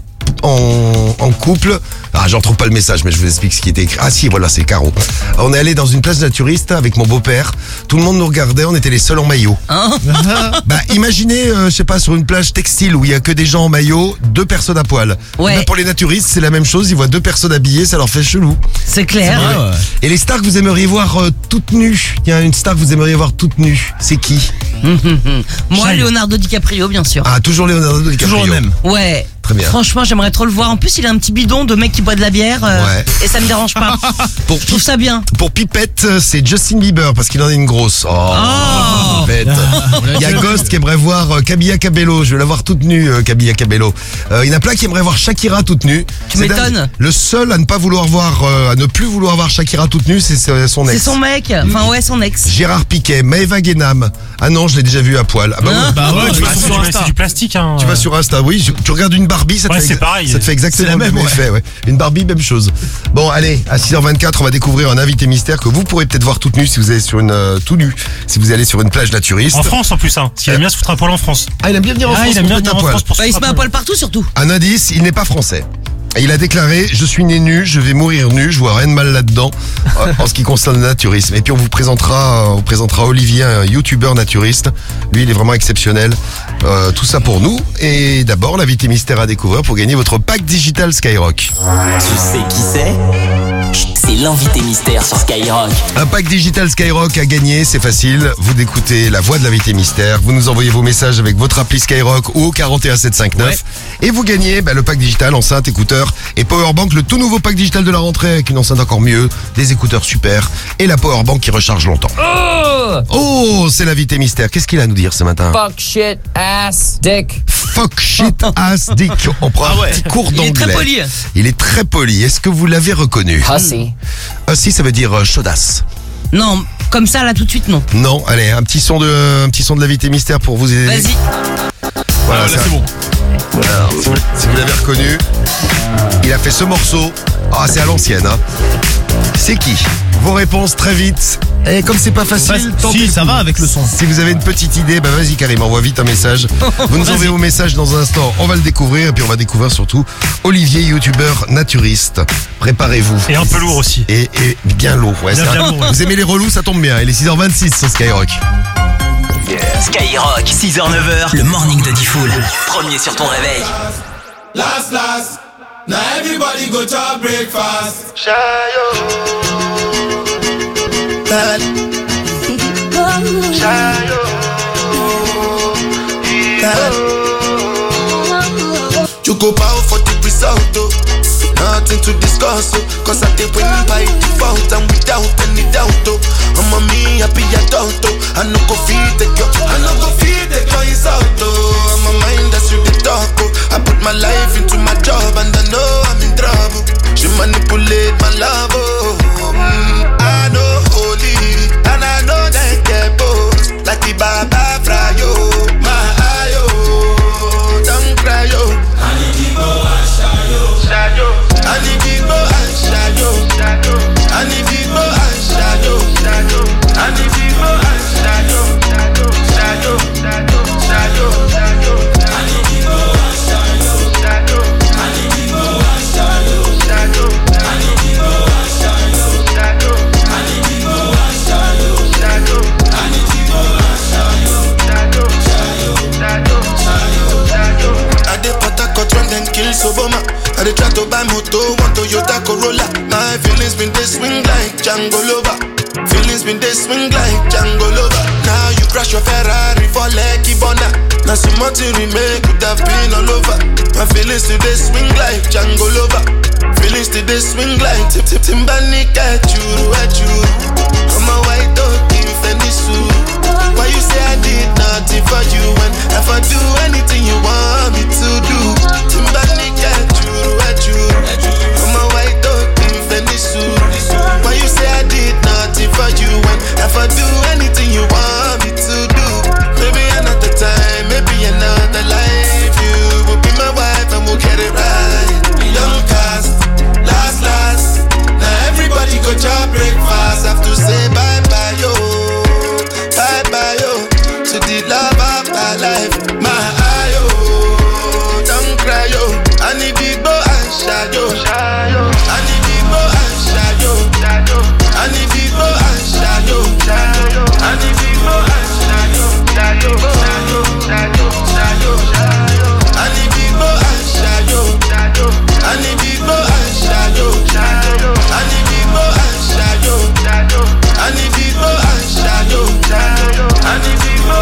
C: couple. Ah, j'en trouve pas le message, mais je vous explique ce qui était écrit. Ah si, voilà, c'est Caro. On est allé dans une plage naturiste avec mon beau-père. Tout le monde nous regardait, on était les seuls en maillot. Bah, imaginez, je sais pas, sur une plage textile où il y a que des gens en maillot, 2 personnes à poil.
E: Ouais.
C: Bah, pour les naturistes, c'est la même chose. Ils voient 2 personnes habillées, ça leur fait chelou.
E: C'est clair.
C: Et les stars que vous aimeriez voir toutes nues. Il y a une star que vous aimeriez voir toute nue. C'est qui?
E: Moi,
G: Shai.
E: Leonardo DiCaprio, bien sûr.
C: Ah, toujours Leonardo DiCaprio.
D: Toujours le même.
E: Ouais.
C: Très bien.
E: Franchement, j'aimerais trop le voir. En plus, il a un petit bidon de mec qui boit de la bière.
C: Ouais.
E: Et ça me dérange pas. Je trouve ça bien.
C: Pour Pipette, c'est Justin Bieber parce qu'il en a une grosse. Oh, Pipette. Il y a Ghost qui aimerait voir Camilla Cabello. Je vais la voir toute nue, Camilla Cabello. Il y en a plein qui aimeraient voir Shakira toute nue.
E: Tu
C: C'est
E: m'étonnes.
C: dingue. Le seul à ne pas vouloir voir, à ne plus vouloir voir Shakira toute nue, c'est son
E: C'est
C: ex.
E: son mec. Enfin, ouais, son ex.
C: Gérard Piquet, Maëva Guénam. Ah non, je l'ai déjà vu à poil. Ah bah,
E: Hein
C: oui.
D: Bah ouais, tu vas
G: Ah,
D: sur Insta.
G: c'est du plastique, hein.
C: Tu vas sur Insta, oui. Tu regardes une Barbie, ça te
G: Ouais,
C: fait
G: c'est pareil.
C: Ça te fait exactement
D: C'est la
C: le même
D: même,
C: effet, ouais. Une Barbie, même chose. Bon, allez, à 6h24, on va découvrir un invité mystère que vous pourrez peut-être voir toute nue si vous allez sur tout nu, si vous allez sur une plage naturiste.
G: En France en plus, hein. Parce qu'il aime bien se foutre à poil en France.
C: Ah, il aime bien venir en France.
G: il aime bien
C: pour se
G: venir
C: mettre
G: en
C: à
G: France
C: poil.
G: pour se
E: Bah, il se
G: foutre
E: met à poil partout, surtout.
C: Un indice, il n'est pas français. Et il a déclaré, je suis né nu, je vais mourir nu, je vois rien de mal là-dedans en ce qui concerne le naturisme. Et puis on vous présentera Olivier, un youtubeur naturiste. Lui, il est vraiment exceptionnel. Tout ça pour nous. Et d'abord, l'invité mystère à découvrir pour gagner votre pack digital Skyrock.
A: Tu sais qui c'est? C'est l'invité mystère sur Skyrock.
C: Un pack digital Skyrock à gagner, c'est facile. Vous écoutez la voix de l'invité mystère. Vous nous envoyez vos messages avec votre appli Skyrock ou au 41759.
D: Ouais.
C: Et vous gagnez le pack digital, enceinte, écouteurs et Powerbank, le tout nouveau pack digital de la rentrée avec une enceinte encore mieux, des écouteurs super et la Powerbank qui recharge longtemps. Oh, c'est l'invité mystère. Qu'est-ce qu'il a à nous dire ce matin?
M: Fuck, shit, ass, dick.
C: Fuck, shit, ass, dick. On prend un petit cours d'anglais.
E: Il est très poli.
C: Il est très poli. Est-ce que vous l'avez reconnu?
M: Pussy.
C: Hussy, ça veut dire chaudasse.
E: Non, comme ça, là, tout de suite, non.
C: Non, allez, un petit son de l'invité mystère pour vous aider.
E: Vas-y.
C: Voilà,
D: Ah, là,
C: ça.
D: c'est bon.
C: Alors, si vous l'avez reconnu, il a fait ce morceau. Ah, c'est à l'ancienne, hein. C'est qui? Vos réponses très vite. Et comme c'est pas facile, tentez
F: Si,
C: le
F: ça
C: coup.
F: va avec le son.
C: Si vous avez une petite idée, bah vas-y Karim, envoie vite un message. Vous nous envoyez vos messages dans un instant, on va le découvrir. Et puis on va découvrir surtout Olivier, youtubeur naturiste. Préparez-vous.
G: Et un peu lourd aussi.
C: Et bien lourd, ouais.
G: Bien lourd, ouais.
C: Vous aimez les relous, ça tombe bien. Il est 6h26 sur Skyrock.
A: Skyrock, 6h-9h, le morning de Diffoul. Premier sur ton réveil.
B: Last, now everybody go to breakfast. You go bow for the result, oh. Nothing to discuss, oh. Cause I did win by default and without any doubt, oh. I'm a me happy adult, oh. I no go feed the girl, I no go feed the girl is out, oh. I'm a mind that's you the talk, oh. I put my life into my job and I know I'm in trouble. She manipulate my love, oh. I know holy and I know they get both. Like the Baba Frayo, my ayo, don't cry, yo. I need to go and shayo. I need to go and shayo. I need to go and shayo. I need to go and shayo. Shayo. I need to go and shayo. I need to go and shayo. I need to go and shayo. I need to go and shayo. I need to go and shayo. I need to go and shayo. I dey Port-a-Court when them kill Soboma. I dey try to buy moto, want Toyota Corolla. My feelings been they swing like Django Lover. Feelings been they swing like Django Lover. Now you crash your Ferrari for Lucky Bona. Now some money remake could have been all over. My feelings today swing like Django Lover. Feelings today swing like Timbani at you. I'm a white dog in Fendi suit. Why you say I did nothing for you when if I do anything you want me to do? Timbani at you. I'm a white dog in Fendi suit. Why you say I did nothing for you when if I do anything you want me to do? Maybe another time, maybe another life. You will be my wife and we'll get it right. Young cast, last. Now everybody go job breakfast. Have to say bye-bye, yo. Bye-bye, yo. To the love of my life. My ayo, don't cry, yo. I need to go and shayo. I need to go and shayo. I need to go and shayo. I need to go and shayo. I need to go and shayo. I need to go and shayo. I need to go and shayo. I need to go and shayo. I need to go and shayo. I need to go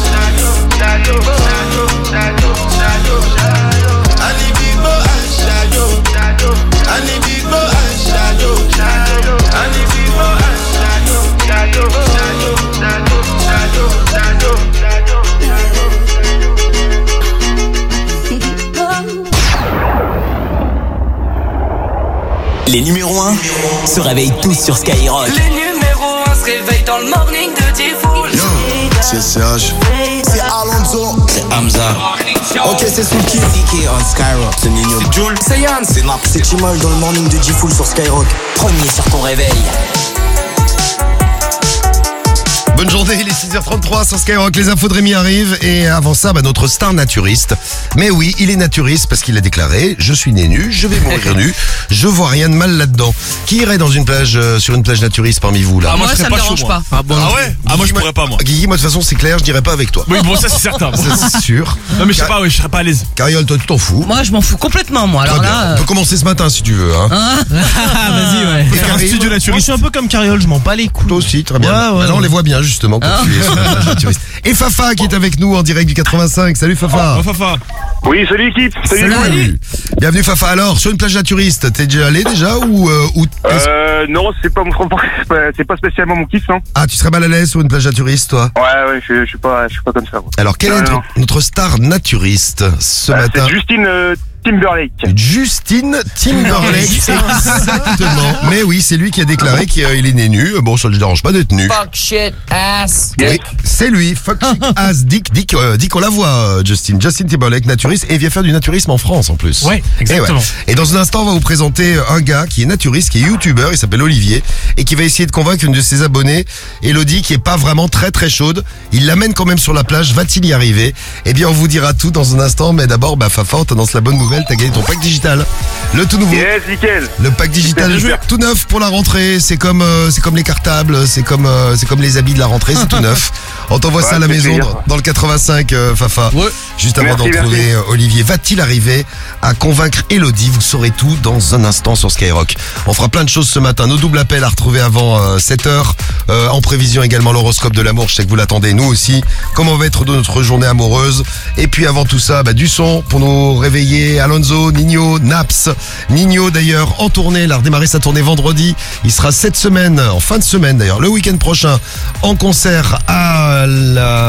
A: Les numéros 1 se réveillent tous sur Skyrock.
N: Les numéros 1 se réveillent dans le morning de Diffoul.
B: C'est Serge, c'est Alonso,
A: c'est Hamza.
B: Ok, c'est Sulky, CK on Skyrock, c'est Nino,
N: c'est Jules, c'est Yann,
B: c'est Nap, c'est Chimal dans le morning de Diffoul sur Skyrock.
A: Premier sur ton réveil.
C: Bonne journée, il est 6h33 sur Skyrock, les infos de Rémi arrivent et avant ça, notre star naturiste. Mais oui, il est naturiste parce qu'il a déclaré, je suis né nu, je vais mourir nu, je vois rien de mal là-dedans. Qui irait dans une plage, sur une plage naturiste parmi vous là?
E: Moi ça me dérange pas.
D: Ah ouais? Moi je pourrais pas moi.
C: Guigui, moi de toute façon c'est clair, je dirais pas avec toi.
D: Oui bon ça c'est certain.
C: Ça, c'est sûr.
D: Non mais je sais pas, je serais pas à l'aise.
C: Cariole, toi tu t'en fous?
E: Moi je m'en fous complètement moi. Alors là,
C: on peut commencer ce matin si tu veux. Hein.
D: Vas-y ouais.
C: Et
D: Un studio naturiste.
F: Moi je suis un peu comme Cariole, je m'en bats les couilles.
C: Toi aussi, très bien.
F: Ouais.
C: Alors on les voit bien justement quand tu es sur la plage naturiste. Et Fafa qui est avec nous en direct du 85. Salut Fafa.
D: Oh Fafa.
O: Oui, salut l'équipe.
C: Salut. Bienvenue Fafa. Alors, sur une plage naturiste, t'es déjà allé déjà ou
O: Non, c'est pas spécialement mon kiff, hein.
C: Ah, tu serais mal à l'aise sur une plage naturiste, toi?
O: Ouais, je suis pas comme ça. Moi.
C: Alors, quelle est notre star naturiste ce matin?
O: C'est Justine Timberlake.
C: Justine Timberlake, exactement. Mais oui, c'est lui qui a déclaré qu'il est né nu. Bon, ça ne le dérange pas d'être nu.
M: Fuck shit ass.
C: Oui, c'est lui. Fuck shit ass dick. Dick, on la voit, Justin Timberlake, naturiste, et il vient faire du naturisme en France en plus.
D: Ouais, exactement.
C: Et dans un instant, on va vous présenter un gars qui est naturiste, qui est youtubeur, il s'appelle Olivier, et qui va essayer de convaincre une de ses abonnées, Elodie, qui est pas vraiment très chaude. Il l'amène quand même sur la plage. Va-t-il y arriver? Eh bien, on vous dira tout dans un instant, mais d'abord, Fafa, on t'annonce la bonne nouvelle. T'as gagné ton pack digital. Le tout nouveau.
O: Yes, nickel.
C: Le pack digital tout neuf pour la rentrée. C'est comme les cartables, c'est comme les habits de la rentrée, c'est tout neuf. On t'envoie ça à la
O: avec
C: maison
O: plaisir.
C: dans le 85, Fafa.
F: Ouais.
C: Juste avant
O: Merci,
C: d'en trouver Olivier. Va-t-il arriver à convaincre Elodie? Vous saurez tout dans un instant sur Skyrock. On fera plein de choses ce matin. Nos doubles appels à retrouver avant 7h. En prévision également l'horoscope de l'amour. Je sais que vous l'attendez, nous aussi. Comment va être notre journée amoureuse? Et puis avant tout ça, du son pour nous réveiller. Alonso, Nino, Naps. Nino d'ailleurs en tournée. Il a redémarré sa tournée vendredi. Il sera cette semaine, en fin de semaine d'ailleurs, le week-end prochain, en concert à la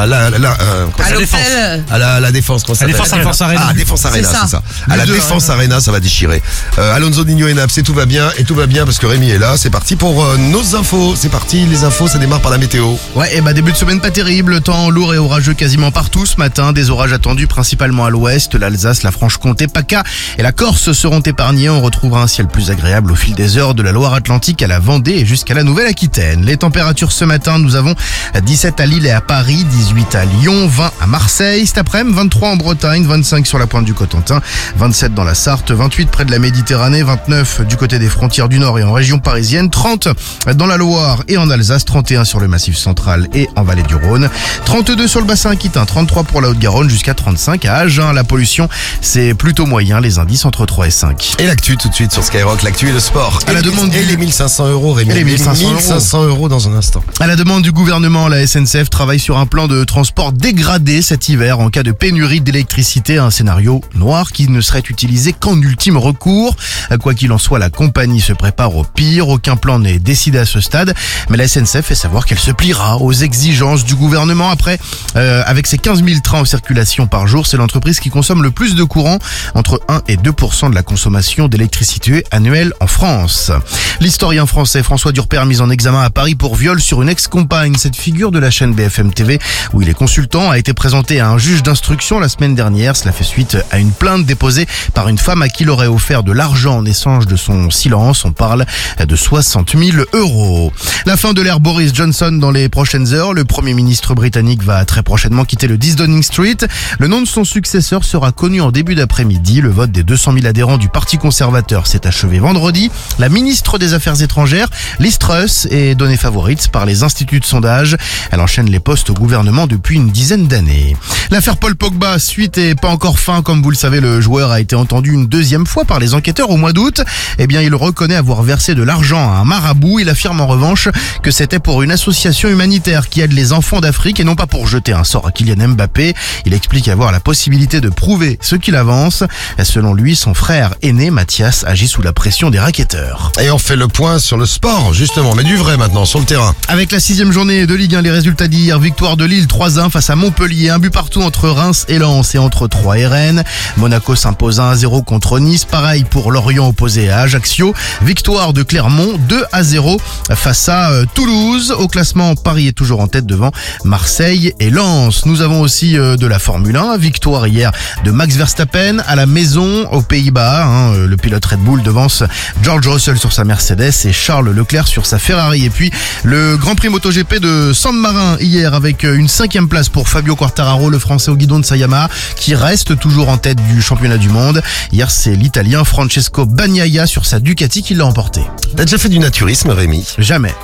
E: l'hôtel.
C: à la Défense, comment ça
G: La
C: s'appelle
G: Défense
D: Arena.
C: Ah, Défense Arena,
E: C'est ça.
C: c'est ça. À la Défense Arena, ça va déchirer. Alonso, Nino et Naps, et tout va bien. Et tout va bien parce que Rémi est là. C'est parti pour nos infos. C'est parti, les infos, ça démarre par la météo.
F: Ouais, et début de semaine pas terrible, temps lourd et orageux quasiment partout ce matin, des orages attendus principalement à l'ouest, l'Alsace, la Franche-Comté, PACA et la Corse seront épargnés, on retrouvera un ciel plus agréable au fil des heures de la Loire-Atlantique à la Vendée et jusqu'à la Nouvelle-Aquitaine. Les températures ce matin, nous avons 17 à Lille et à Paris, 18 à Lyon, 20 à Marseille, cet après-midi 23 en Bretagne, 25 sur la pointe du Cotentin, 27 dans la Sarthe, 28 près de la Méditerranée, 29 du côté des frontières du Nord et en région parisienne, 30 dans la Loire et en Alsace, 31 sur le Massif central et en Vallée du Rhône, 32 sur le bassin aquitain, 33 pour la Haute-Garonne, jusqu'à 35 à Agen. La pollution, c'est plutôt moyen, les indices entre 3 et 5.
C: Et l'actu tout de suite sur Skyrock, l'actu et le sport.
F: À la demande
C: et les 1500 euros, Rémi.
F: Et les
C: 1500 euros dans un instant.
F: À la demande du gouvernement, la SNCF travaille sur un plan de transport dégradé cet hiver en cas de pénurie d'électricité, un scénario noir qui ne serait utilisé qu'en ultime recours. Quoi qu'il en soit, la compagnie se prépare au pire, aucun plan n'est décidé à ce stade, mais la SNCF fait savoir qu'elle se pliera aux exigences du gouvernement. Après, avec ses 15 000 trains en circulation par jour, c'est l'entreprise qui consomme le plus de courant, entre 1 et 2% de la consommation d'électricité annuelle en France. L'historien français François Durper mis en examen à Paris pour viol sur une ex-compagne. Cette figure de la chaîne BFM TV, où il est consultant, a été présentée à un juge d'instruction la semaine dernière. Cela fait suite à une plainte déposée par une femme à qui il aurait offert de l'argent en échange de son silence. On parle de 60 000 €. La fin de l'ère Boris Johnson dans les prochaines heures. Le Premier ministre britannique va très prochainement quitter le 10 Downing Street. Le nom de son successeur sera connu en début d'après-midi. Le vote des 200 000 adhérents du Parti conservateur s'est achevé vendredi. La ministre des Affaires étrangères, Liz Truss, est donnée favorite par les instituts de sondage. Elle enchaîne les postes au gouvernement depuis une dizaine d'années. L'affaire Paul Pogba, suite et pas encore fin. Comme vous le savez, le joueur a été entendu une deuxième fois par les enquêteurs au mois d'août. Il reconnaît avoir versé de l'argent à un marabout. Il affirme en revanche que c'était pour une association humanitaire qui aide les enfants d'Afrique et non pas pour jeter un sort à Kylian Mbappé. Il explique avoir la possibilité de prouver ce qu'il avance. Selon lui, son frère aîné, Mathias, agit sous la pression des racketteurs.
C: Et on fait le point sur le sport, justement, mais du vrai maintenant, sur le terrain.
F: Avec la 6e journée de Ligue 1, les résultats d'hier, victoire de Lille 3-1 face à Montpellier, un but partout entre Reims et Lens et entre Troyes et Rennes. Monaco s'impose 1-0 contre Nice, pareil pour Lorient opposé à Ajaccio. Victoire de Clermont 2-0 face à Toulouse. Au classement, Paris est toujours en tête devant Marseille et Lens. Nous avons aussi de la Formule 1, victoire hier de Max Verstappen à la maison aux Pays-Bas. Le pilote Red Bull devance George Russell sur sa Mercedes et Charles Leclerc sur sa Ferrari. Et puis le Grand Prix MotoGP de San Marin hier avec une 5e place pour Fabio Quartararo, le Français au guidon de sa Yamaha, qui reste toujours en tête du championnat du monde. Hier, c'est l'Italien Francesco Bagnaia sur sa Ducati qui l'a emporté.
C: T'as déjà fait du naturisme, Rémi?
F: Jamais.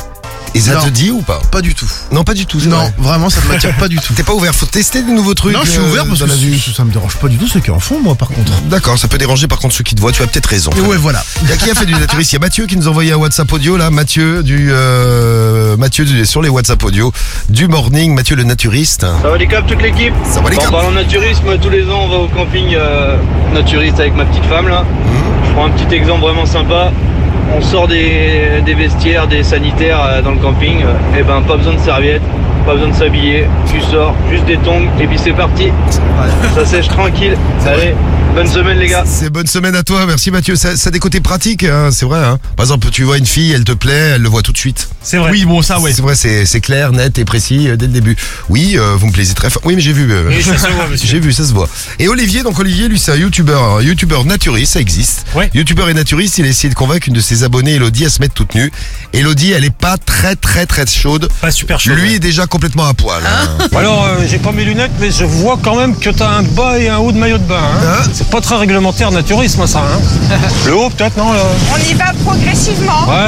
C: Et ça
F: Non.
C: te dit ou pas?
F: Pas du tout.
C: Non, pas du tout. c'est
F: Non,
C: vrai.
F: vraiment, ça ne m'attire pas du tout.
C: T'es pas ouvert, faut tester des nouveaux trucs.
F: Non, je suis ouvert parce
C: dans
F: que
C: la vie.
F: ça me dérange pas du tout ceux qui en font, moi, par contre.
C: D'accord, ça peut déranger par contre ceux qui te voient, tu as peut-être raison.
F: Et ouais, voilà.
C: Il y a qui a fait du naturisme? Il y a Mathieu qui nous a envoyé un WhatsApp audio là, Mathieu sur les WhatsApp audio du morning, Mathieu le naturiste.
P: Ça va les cap toute l'équipe.
C: Ça va les cap.
P: En parlant de naturisme, tous les ans on va au camping naturiste avec ma petite femme là. Je prends un petit exemple vraiment sympa. On sort des vestiaires, des sanitaires dans le camping. Et ben pas besoin de serviettes, pas besoin de s'habiller. Tu sors, juste des tongs et puis c'est parti. Ça sèche tranquille. Allez, bonne semaine les gars.
C: C'est bonne semaine à toi, merci Mathieu. Ça a des côtés pratiques, hein, c'est vrai. Hein. Par exemple, tu vois une fille, elle te plaît, elle le voit tout de suite.
G: C'est vrai.
D: Oui, bon, ça, ouais.
C: C'est vrai, c'est clair, net et précis dès le début. Oui, vous me plaisez très fort. Oui, mais j'ai vu.
G: Oui, ça se voit, monsieur.
C: J'ai vu, ça se voit. Et Olivier, lui, c'est un youtubeur naturiste, ça existe.
G: Ouais.
C: Youtubeur et naturiste, il a essayé de convaincre une de ses abonnées, Elodie, à se mettre toute nue. Elodie, elle est pas très chaude.
G: Pas super chaud.
C: Lui est déjà complètement à poil. hein.
Q: Alors, j'ai pas mes lunettes, mais je vois quand même que t'as un bas et un haut de maillot de bain. Hein. C'est pas très réglementaire naturisme, ça. Hein. Le haut, peut-être, non
R: On y va progressivement.
Q: Ouais.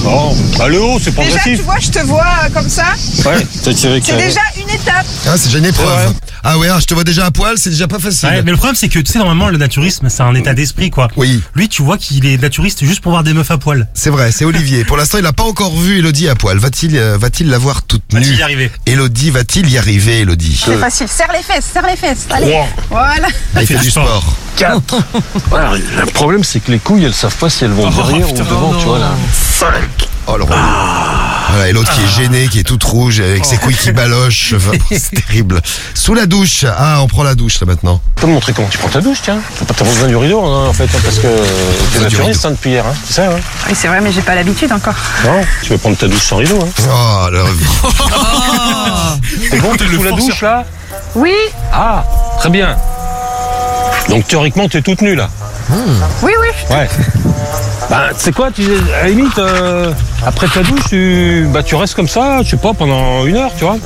Q: Non, bah le haut, c'est
R: Déjà,
Q: progressif.
R: tu vois, je te vois comme ça.
Q: Ouais, c'est avec.
R: C'est déjà une étape.
C: Ah, c'est déjà une épreuve. Ah ouais, je te vois déjà à poil, c'est déjà pas facile.
G: Ouais, mais le problème, c'est que, tu sais, normalement, le naturisme, c'est un état d'esprit, quoi.
C: Oui.
G: Lui, tu vois qu'il est naturiste juste pour voir des meufs à poil.
C: C'est vrai, c'est Olivier. Pour l'instant, il n'a pas encore vu Elodie à poil. Va-t-il la voir toute nue?
G: Va-t-il y arriver?
C: Elodie, va-t-il y arriver, Elodie?
R: C'est facile. Serre les fesses. Allez. Voilà.
C: Il fait du sport.
Q: 4. Voilà, le problème, c'est que les couilles, elles savent pas si elles vont derrière ou devant, tu vois là. 5.
C: Oh le relou. Voilà, et l'autre qui est gêné, qui est toute rouge, avec ses couilles qui balochent. Enfin, c'est terrible. Sous la douche. Ah, on prend la douche là maintenant.
Q: Je peux te montrer comment tu prends ta douche, tiens. T'as pas besoin du rideau, hein, en fait, hein, parce que t'es naturiste depuis hier, hein. C'est ça, hein.
R: Oui, c'est vrai, mais j'ai pas l'habitude encore.
Q: Non, tu veux prendre ta douche sans rideau, hein.
C: Oh, le
Q: C'est bon, t'es sous la douche là?
R: Oui.
Q: Ah, très bien. Donc théoriquement, t'es toute nue là.
R: Oui.
Q: Ouais. Bah, tu sais quoi, à la limite, après ta douche, tu restes comme ça, je sais pas, pendant 1 heure, tu vois.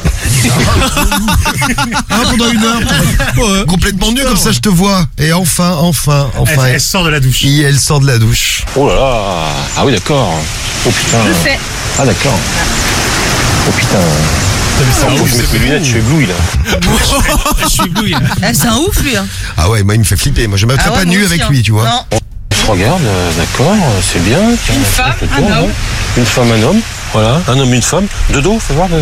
C: Ah, pendant 1 heure. Ouais. Complètement nu comme ça, je te vois. Et enfin.
G: Elle sort de la douche.
C: Et elle sort de la douche.
Q: Oh là là. Ah oui, d'accord. Oh putain.
R: Je sais.
Q: Ah d'accord. Oh putain. Faut que je mette mes lunettes, je suis ébloui là.
G: Je suis ébloui.
E: C'est un ouf, lui. Hein.
C: Ah ouais, moi, il me fait flipper. Moi, je me mettrais
E: Ah ouais,
C: pas
E: moi
C: nu
E: aussi,
C: avec
E: hein.
C: lui, tu vois.
E: Non.
Q: Je regarde, d'accord, c'est bien. Tiens,
R: Une femme,
Q: je tourne,
R: un homme.
Q: Une femme, un homme. Voilà, un homme, une femme. De dos, fais voir.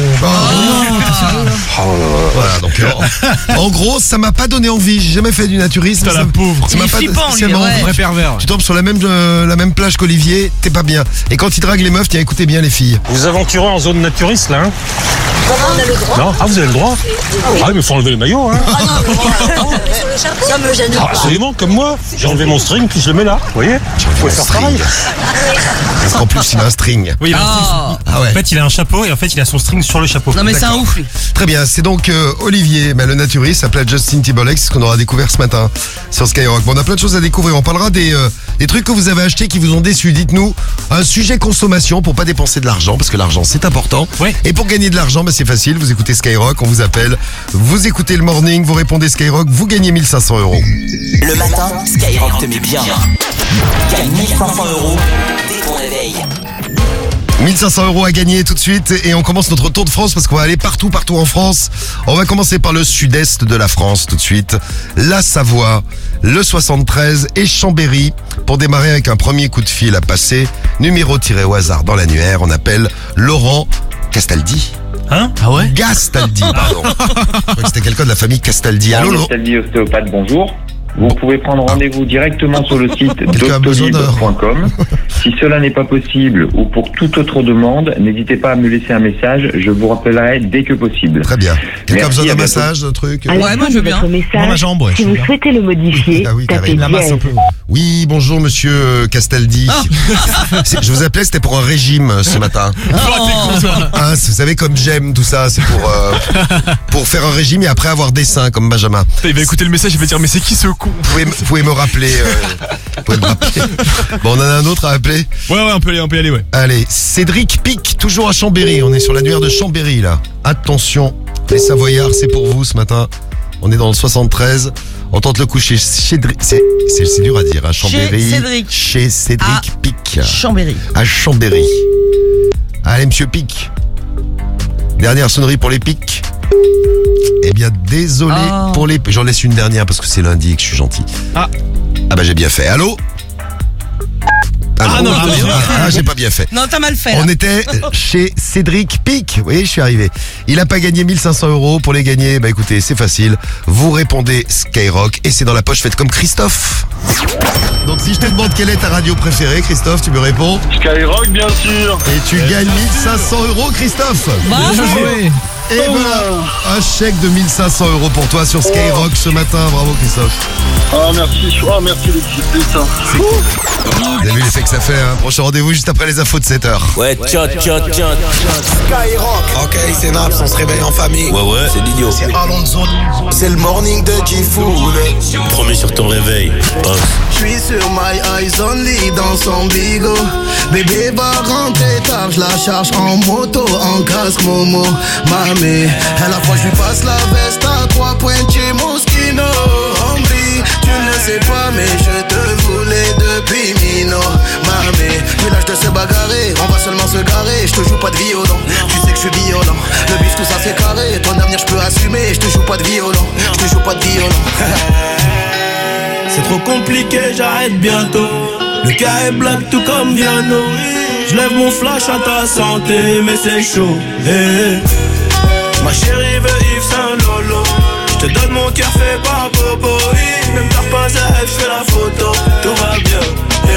C: Voilà, donc en gros, ça m'a pas donné envie. J'ai jamais fait du naturisme.
D: Putain, la pauvre.
C: Ça m'a
E: Il est
C: pas
E: flippant, lui,
C: spécialement
E: ouais.
C: envie.
D: Vrai pervers.
C: Tu tombes sur la même plage qu'Olivier, t'es pas bien. Et quand il drague les meufs, tiens, écoutez bien les filles.
Q: Vous aventurez en zone naturiste là, hein?
S: On a le droit.
Q: Non? Ah, vous avez le droit? Ah oui, mais faut enlever le maillot, hein?
S: Ah non, mais sur le chapeau, ça me gêne
Q: Ah,
S: pas.
Q: absolument, comme moi. J'ai enlevé mon string, puis je le mets là. Vous voyez? Vous pouvez faire pareil.
C: Parce qu'en plus, il a un string.
G: Oui, il a un string.
C: Ah ouais.
G: En fait, il a un chapeau et en fait, il a son string sur le chapeau.
E: Non, mais c'est un ouf, lui.
C: Très bien, c'est donc Olivier, le naturiste, s'appelle Justin Timberlake, c'est ce qu'on aura découvert ce matin sur Skyrock. Bon, on a plein de choses à découvrir. On parlera des trucs que vous avez achetés qui vous ont déçu. Dites-nous un sujet consommation pour pas dépenser de l'argent, parce que l'argent c'est important.
G: Ouais.
C: Et pour gagner de l'argent, c'est facile. Vous écoutez Skyrock, on vous appelle, vous écoutez le morning, vous répondez Skyrock, vous gagnez 1500 €.
A: Le matin, Skyrock te met bien. Gagne 1500 € dès ton réveil.
C: 1500 € à gagner tout de suite et on commence notre tour de France parce qu'on va aller partout en France. On va commencer par le sud-est de la France tout de suite. La Savoie, le 73 et Chambéry. Pour démarrer avec un premier coup de fil à passer, numéro tiré au hasard dans l'annuaire, on appelle Laurent Castaldi.
G: Hein? Ah ouais?
C: Gastaldi, pardon. Je crois que c'était quelqu'un de la famille Castaldi. Allô, Laurent?
T: Castaldi ostéopathe, bonjour. Vous pouvez prendre rendez-vous directement sur le site doctolib.com. Si cela n'est pas possible ou pour toute autre demande, n'hésitez pas à me laisser un message. Je vous rappellerai dès que possible.
C: Très bien. Quelqu'un a besoin d'un
T: bientôt.
C: massage, d'un truc?
T: À la fin de votre message,
C: ma jambe, ouais,
T: si vous souhaitez le modifier,
C: Ah oui,
T: tapez
C: carré. La masse un
T: dièse.
C: peu. Oui, bonjour monsieur Castaldi. Je vous appelais, c'était pour un régime ce matin. Hein, vous savez comme j'aime tout ça, c'est pour faire un régime et après avoir des seins comme Benjamin.
D: Il va écouter le message, il va dire mais c'est qui ce con?
C: Vous pouvez me rappeler. Bon, on en a un autre à appeler.
D: Ouais, on peut y aller, ouais.
C: Allez, Cédric Pic, toujours à Chambéry. On est sur l'annuaire de Chambéry là. Attention, les Savoyards, c'est pour vous ce matin. On est dans le 73. On tente le coup chez Cédric. C'est dur à dire, à Chambéry. Chez Cédric Pic.
E: Chambéry.
C: À Chambéry. Allez, monsieur Pic. Dernière sonnerie pour les Pics. Eh bien, désolé pour les... J'en laisse une dernière parce que c'est lundi et que je suis gentil. Ah bah j'ai bien fait. Allô? Non, j'ai pas bien fait.
E: Non, t'as mal fait.
C: On était chez Cédric Pic. Oui, je suis arrivé. Il a pas gagné 1500 €. Pour les gagner, bah écoutez, c'est facile. Vous répondez Skyrock et c'est dans la poche. Faites comme Christophe. Donc si je te demande quelle est ta radio préférée, Christophe, tu me réponds
O: Skyrock, bien sûr.
C: Et tu gagnes 1500 € Christophe.
E: Bien
C: joué. Et voilà, un chèque de 1500 € pour toi sur Skyrock ce matin. Bravo Christophe.
O: Ah merci l'équipe, putain.
C: Vous avez vu l'effet que ça fait, hein? Prochain rendez-vous juste après les infos de 7h.
A: Ouais, tiens.
B: Skyrock. Ok, c'est Naps, on se réveille en famille.
A: Ouais, c'est l'idiot.
B: C'est Alonso. C'est le morning de G-Fool.
A: Promets sur ton réveil.
B: Je suis sur My Eyes Only dans son bigot. Bébé va rentrer tard, je la charge en moto, en casque Momo. Mamé, à la fois je lui passe la veste à 3 points chez Moschino. Hombre, tu ne sais pas mais je te voulais depuis Mino. Mamé, puis l'âge de se bagarrer, on va seulement se violent. Tu sais que je suis violent. Le bif, tout ça c'est carré. Ton avenir, je peux assumer. Je te joue pas de violent. Je te joue pas de violent.
U: C'est trop compliqué, j'arrête bientôt. Le cas est black tout comme Viano. Je lève mon flash à ta santé, mais c'est chaud. Ma chérie veut Yves Saint Lolo. Je te donne mon cœur fait par Bobo. Même t'as pas à je fais la photo. Tout va bien.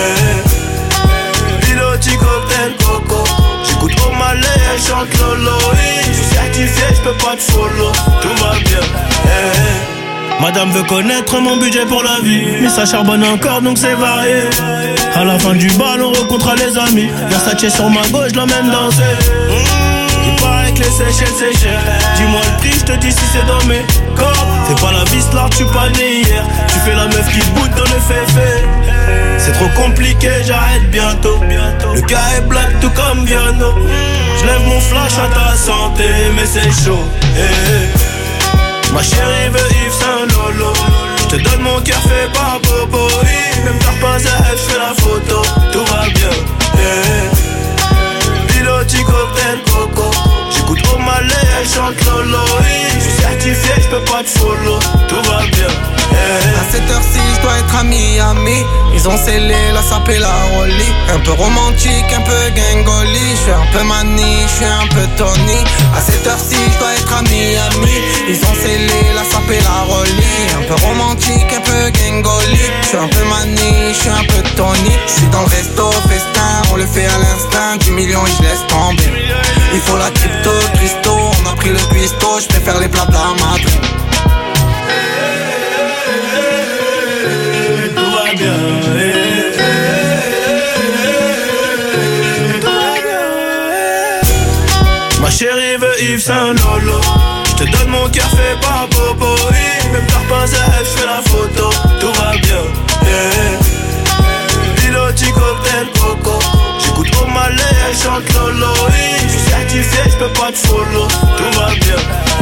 U: Piloti cocktail coco. J'écoute O'Malley, elle chante Lolo. Je suis certifié, je peux pas te follow. Tout va bien. Madame veut connaître mon budget pour la vie, mais ça charbonne encore donc c'est varié. À la fin du bal on rencontrera les amis. Versace sur ma gauche, je l'emmène danser. Il paraît que les Seychelles c'est cher. Dis-moi le prix, je te dis si c'est dans mes cordes. C'est pas la vis là, tu pas né hier. Tu fais la meuf qui boude dans le féfé. C'est trop compliqué, j'arrête bientôt. Le gars est black tout comme Viano. Je lève mon flash à ta santé, mais c'est chaud. Ma chérie veut Yves Saint Lolo. Je te donne mon cœur fait par Bobo. Même t'as pas à je fais la photo. Tout va bien. Piloti cocktail coco. J'écoute O'Malley, elle chante Lolo. Je suis certifié, je peux pas te follow. Tout va bien.
B: À cette heure-ci, je dois être à Miami. Ils ont scellé la sape et la rollie. Un peu romantique, un peu gangoli. Je suis un peu Manny, je suis un peu Tony. À cette heure-ci, je dois être à Miami. Ils ont scellé la sape et la rollie. Un peu romantique, un peu gangoli. Je suis un peu Manny, je suis un peu Tony. Je suis dans le resto, festin, on le fait à l'instinct. 10 millions et je laisse tomber. Il faut la crypto, Christo. On a pris le cuistot, je préfère les plats de la Madrid.
U: Ma chérie veut Yves Saint Lolo. Je te donne mon cœur fait par Bobo. Même t'as pas à je fais la photo. Tout va bien. Piloti cocktail coco. J'écoute O'Malley, elle chante Lolo. Je suis certifié, je peux pas te follow. Tout va bien.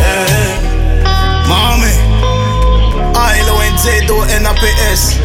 B: Mami, ALONZONAPS.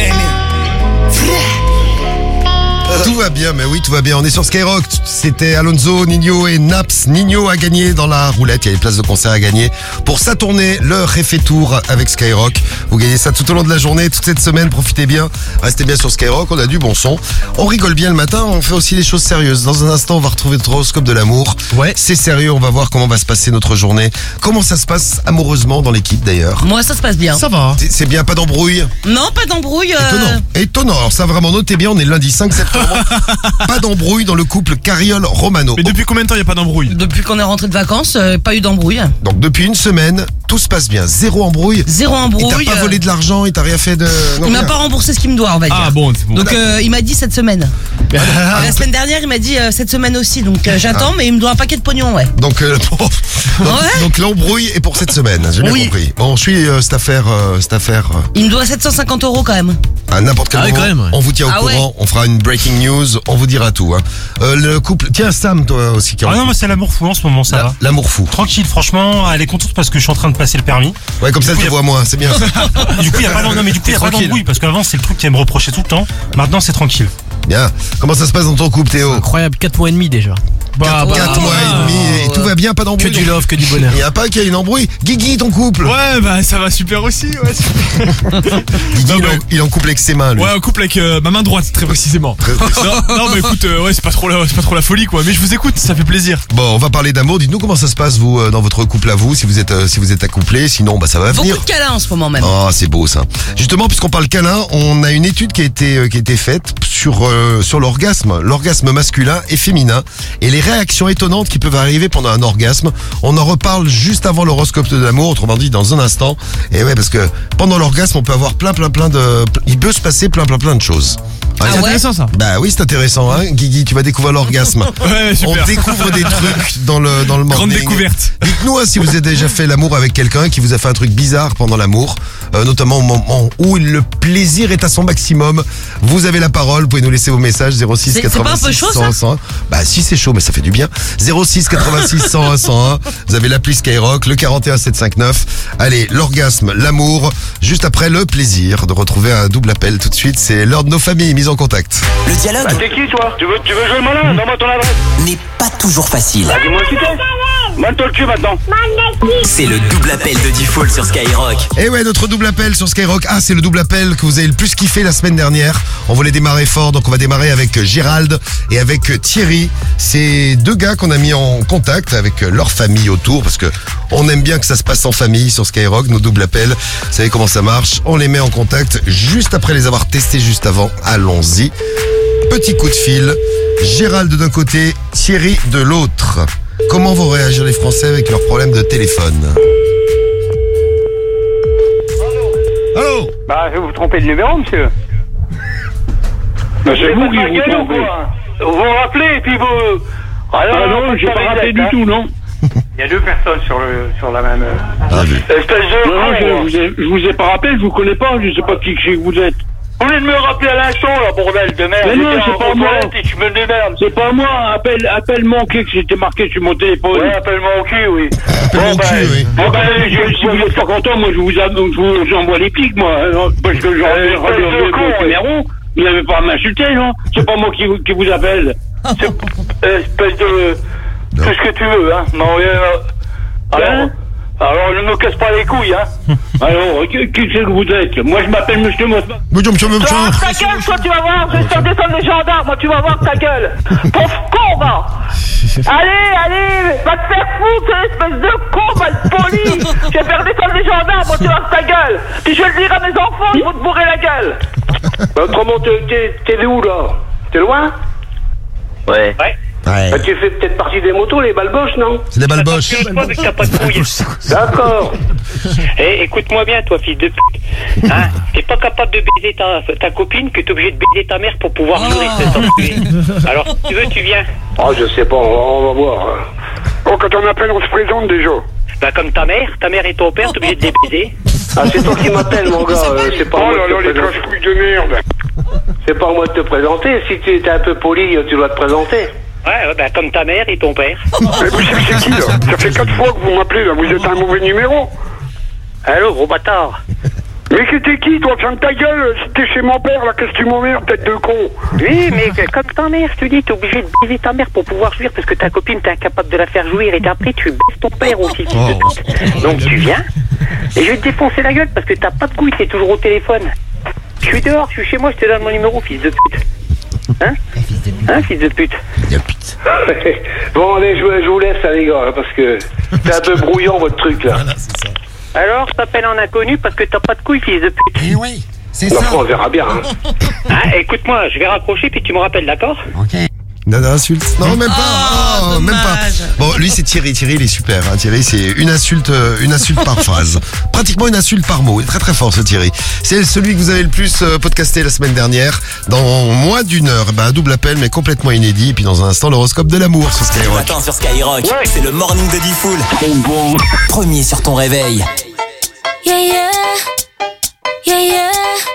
C: Tout va bien, mais oui, tout va bien. On est sur Skyrock. C'était Alonso, Nino et Naps. Nino a gagné dans la roulette. Il y a des places de concert à gagner. Pour sa tournée, le Réfé Tour avec Skyrock. Vous gagnez ça tout au long de la journée, toute cette semaine. Profitez bien. Restez bien sur Skyrock. On a du bon son. On rigole bien le matin. On fait aussi des choses sérieuses. Dans un instant, on va retrouver notre horoscope de l'amour. Ouais. C'est sérieux. On va voir comment va se passer notre journée. Comment ça se passe amoureusement dans l'équipe d'ailleurs.
E: Moi, ça se passe bien.
C: Ça va. C'est bien, pas d'embrouille.
E: Non, pas d'embrouille.
C: Étonnant. Alors ça, vraiment, notez bien. On est le lundi 5 septembre. Pas d'embrouille dans le couple Cariol-Romano.
D: Mais depuis combien de temps il n'y a pas d'embrouille?
E: Depuis qu'on est rentré de vacances, pas eu d'embrouille.
C: Donc depuis une semaine, tout se passe bien. Zéro embrouille.
E: Zéro embrouille.
C: Il t'a pas volé de l'argent, il t'a rien fait de... Non,
E: il m'a
C: rien.
E: pas remboursé ce qu'il me doit, on va dire.
D: Ah bon, c'est bon.
E: Donc il m'a dit cette semaine. La semaine dernière, il m'a dit cette semaine aussi. Donc j'attends, mais il me doit un paquet de pognon, ouais.
C: Donc, donc l'embrouille est pour cette semaine, j'ai bien compris. Bon, je suis cette affaire...
E: Il me doit 750 € quand même.
C: À n'importe quel moment,
F: quand même, ouais.
C: on vous tient au courant, on fera une breaking news, on vous dira tout. Hein. Le couple... Tiens, Sam, toi aussi.
G: Ah non, moi c'est l'amour fou en ce moment, ça va.
C: L'amour fou.
G: Tranquille, franchement, elle est contente parce que je suis en train de passer le permis.
C: Ouais, comme ça, elle te voit moins, c'est bien.
G: Du coup, il n'y a pas d'embrouille parce qu'avant, c'est le truc qui me reprochait tout le temps. Maintenant, c'est tranquille.
C: Bien. Comment ça se passe dans ton couple, Théo?
K: Incroyable, 4 mois et demi déjà.
C: 4 mois et demi, et tout va bien, pas d'embrouille.
K: Que du love, que du bonheur.
C: Il n'y a pas qu'il y a une embrouille. Guigui, ton couple?
D: Ouais, bah ça va super aussi. Ouais, super.
C: Guigui, il est en couple avec ses mains, lui.
D: Ouais, en couple avec ma main droite, très précisément. Non, mais écoute, ouais, c'est pas trop la folie, quoi. Mais je vous écoute, ça fait plaisir.
C: Bon, on va parler d'amour. Dites-nous comment ça se passe, vous, dans votre couple à vous, si vous êtes accouplé. Sinon, bah ça va venir.
E: Beaucoup de câlins en ce moment même.
C: Oh, c'est beau ça. Justement, puisqu'on parle câlin, on a une étude qui a été faite sur l'orgasme masculin et féminin, et les réactions étonnantes qui peuvent arriver pendant un orgasme. On en reparle juste avant l'horoscope de l'amour, autrement dit dans un instant. Et ouais, parce que pendant l'orgasme, on peut avoir il peut se passer plein de choses.
D: C'est intéressant ça.
C: Bah oui, c'est intéressant, hein, Guigui, tu vas découvrir l'orgasme.
D: Ouais, super.
C: On découvre des trucs dans le morning.
D: Grande découverte.
C: Dites-nous si vous avez déjà fait l'amour avec quelqu'un qui vous a fait un truc bizarre pendant l'amour, notamment au moment où le plaisir est à son maximum. Vous avez la parole, vous pouvez nous laisser vos messages 06 86
E: pas un peu chaud,
C: 101 101. Bah si, c'est chaud, mais ça fait du bien. 06 86 101 101. Vous avez l'appli Skyrock, le 41 759. Allez, l'orgasme, l'amour, juste après le plaisir de retrouver un double appel tout de suite. C'est l'heure de nos familles, mise en en contact.
A: Le dialogue
O: Bah, t'es qui, toi? Tu veux jouer le malin? Donne-moi ton adresse.
A: n'est pas toujours facile.
O: Bah, dis-moi qui t'es. Mande-toi le cul maintenant.
A: C'est le double appel de Diffoul sur Skyrock.
C: Et ouais, notre double appel sur Skyrock. Ah, c'est le double appel que vous avez le plus kiffé la semaine dernière. On voulait démarrer fort, donc on va démarrer avec Gérald et avec Thierry. C'est deux gars qu'on a mis en contact avec leur famille autour, parce que on aime bien que ça se passe en famille sur Skyrock, nos doubles appels. Vous savez comment ça marche. On les met en contact juste après les avoir testés juste avant. Allons-y. Petit coup de fil. Gérald d'un côté, Thierry de l'autre. Comment vont réagir les Français avec leurs problèmes de téléphone? Allô?
O: Bah, vous vous trompez de numéro, monsieur.
H: Bah, c'est vous qui vous trompez.
O: Vous vous rappelez, et puis vous...
H: Ah non, j'ai pas rappelé du tout, non.
O: Il y a deux personnes sur la même... Espèce de...
H: Non, je vous ai pas rappelé, je vous connais pas, je sais pas qui vous êtes.
O: Vous venez de me rappeler à l'instant, là, bordel de merde.
H: Mais non, c'est pas moi.
O: Et tu me démerdes.
H: C'est pas moi, appel manqué que c'était marqué sur mon téléphone.
O: Ouais, appel manqué, oui.
C: Bon, oui.
H: Bon, si vous êtes pas content, moi, je vous envoie les pics, moi. Parce que j'aurais mon numéro. Vous n'avez pas à m'insulter, non? C'est pas moi qui vous appelle.
O: Espèce de... Tout ce que tu veux, hein. Non, alors, ne me casse pas les couilles, hein.
H: Alors, qui c'est que vous êtes? Moi, je m'appelle Monsieur Mosman.
O: Ta gueule, toi, tu vas voir. Je vais faire descendre les gendarmes. Moi, tu vas voir ta gueule. Pauvre con, va. Allez, va te faire foutre, espèce de con, mal poli. Je vais faire descendre les gendarmes. Moi, tu vas voir ta gueule. Puis je vais le dire à mes enfants, ils vont te bourrer la gueule. Bah, autrement, t'es où, là? T'es loin?
I: Ouais.
O: Bah, tu fais peut-être partie des motos, les balboches, non?
C: C'est des balboches.
O: T'as pas de couilles. D'accord.
V: Écoute-moi bien, toi, fils de pute. Hein? T'es pas capable de baiser ta copine, que t'es obligé de baiser ta mère pour pouvoir jouer cette enculée. Alors, si tu veux, tu viens.
O: Oh, je sais pas, on va voir. Oh, quand on appelle, on se présente déjà.
V: Bah, comme ta mère et ton père, t'es obligé de les baiser.
O: Ah, c'est toi qui m'appelles, mon gars. C'est pas moi de te présenter.
H: couilles de merde.
O: C'est pas moi de te présenter. Si tu étais un peu poli, tu dois te présenter.
V: Ouais, bah, comme ta mère et ton père.
H: Mais vous, c'est qui, là? Ça fait 4 fois que vous m'appelez, là. Vous êtes un mauvais numéro.
V: Allô, gros bâtard.
H: Mais c'était qui, toi? Ferme ta gueule. Si t'es chez mon père, là, qu'est-ce que tu m'emmerdes, tête de con?
V: Oui, mais comme ta mère, je te dis, t'es obligé de baiser ta mère pour pouvoir jouir, parce que ta copine, t'es incapable de la faire jouir, et après, tu baises ton père aussi, fils de pute. Donc, tu viens, et je vais te défoncer la gueule, parce que t'as pas de couilles, t'es toujours au téléphone. Je suis dehors, je suis chez moi, je te donne mon numéro, fils de pute. Hein, fils de pute. Bon, allez, je vous laisse, les gars, parce que c'est un peu brouillon, votre truc, là.
C: Voilà, c'est ça.
V: Alors, je t'appelle en inconnu parce que t'as pas de couilles, fils de pute.
C: Eh oui, c'est ça.
O: On verra bien, hein.
V: Ah, écoute-moi, je vais raccrocher, puis tu me rappelles, d'accord?
C: Ok. Non, insulte. Non, même pas. Même pas. Bon, lui, c'est Thierry. Thierry, il est super. Hein. Thierry, c'est une insulte par phrase. Pratiquement une insulte par mot. Il est très très fort, ce Thierry. C'est celui que vous avez le plus podcasté la semaine dernière. Dans moins d'une heure, un double appel, mais complètement inédit. Et puis dans un instant, l'horoscope de l'amour sur Skyrock.
A: Attends, sur Skyrock, c'est le morning de Diffoul. Premier sur ton réveil.
W: Yeah, yeah. Yeah, yeah.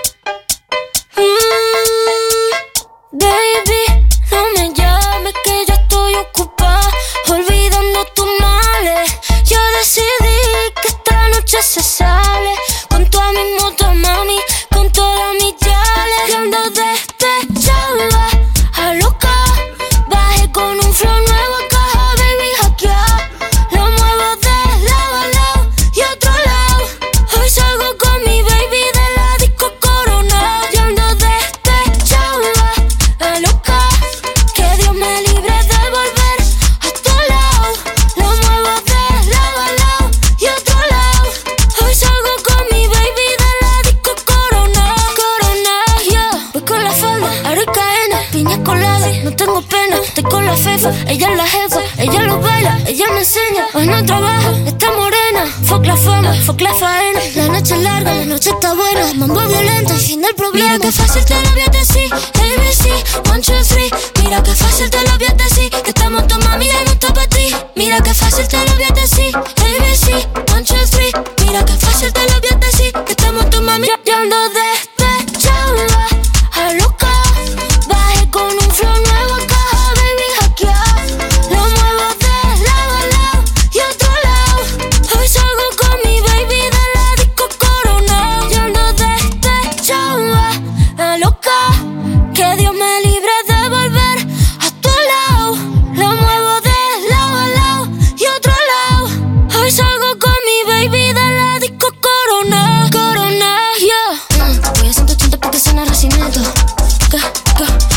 W: Baby, no me llames que yo estoy ocupada, olvidando tus males. Yo decidí que esta noche se sale, con toda mi moto, mami, con todas mis yales. Y ando despechada, a loca, bajé con un flow nuevo a caja, baby, hackeada. Lo muevo de lado a lado y otro lado. Hoy salgo con mi baby de la disco Corona. Y ando despechada, a loca, que Dios me libre de volver a tu lado. Lo muevo de lado a lado y otro lado. Hoy salgo con mi baby de la disco Corona. Corona, yeah. Voy con la falda, aro y cadena, piña colada, no tengo pena. Estoy con la fefa, ella es la jefa, ella lo baila, ella me enseña. Hoy no trabaja, está morena. Fuck la fama, fuck la faena. La noche es larga, la noche está buena. Mambo violento, el fin del problema. Mira que fácil te lo voy a decir, ABC, 1, 2, 3. Mira que fácil te lo voy a decir, que estamos tu mami y no está pa' ti. Mira que fácil te lo voy a decir, ABC, 1, 2, 3. Mira que fácil te lo voy a decir, que estamos tu mami y ando despechada, a loca, bajé con un flow nuevo a caja, baby, hackeada. Lo muevo de lado a lado y otro lado. Hoy salgo con mi baby de la disco Corona. Y ando despechada, a loca, que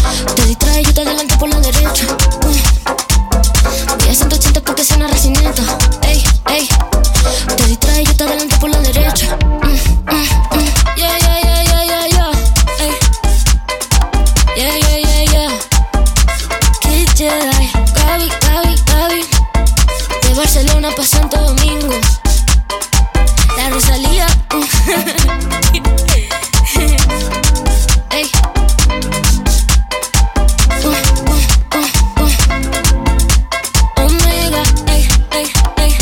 W: Te distraes, yo te adelanto por la derecha. Voy a 180 porque suena recineta. Ey, ey. Te distraes, yo te adelanto por la derecha. Yeah, yeah, yeah, yeah, yeah, yeah. Ey. Yeah, yeah, yeah, yeah. Kid Jedi, Gaby, Gaby, Gaby. De Barcelona pa' Santo Domingo. La Rosalía. Ey. Omega, ey, ey, ey.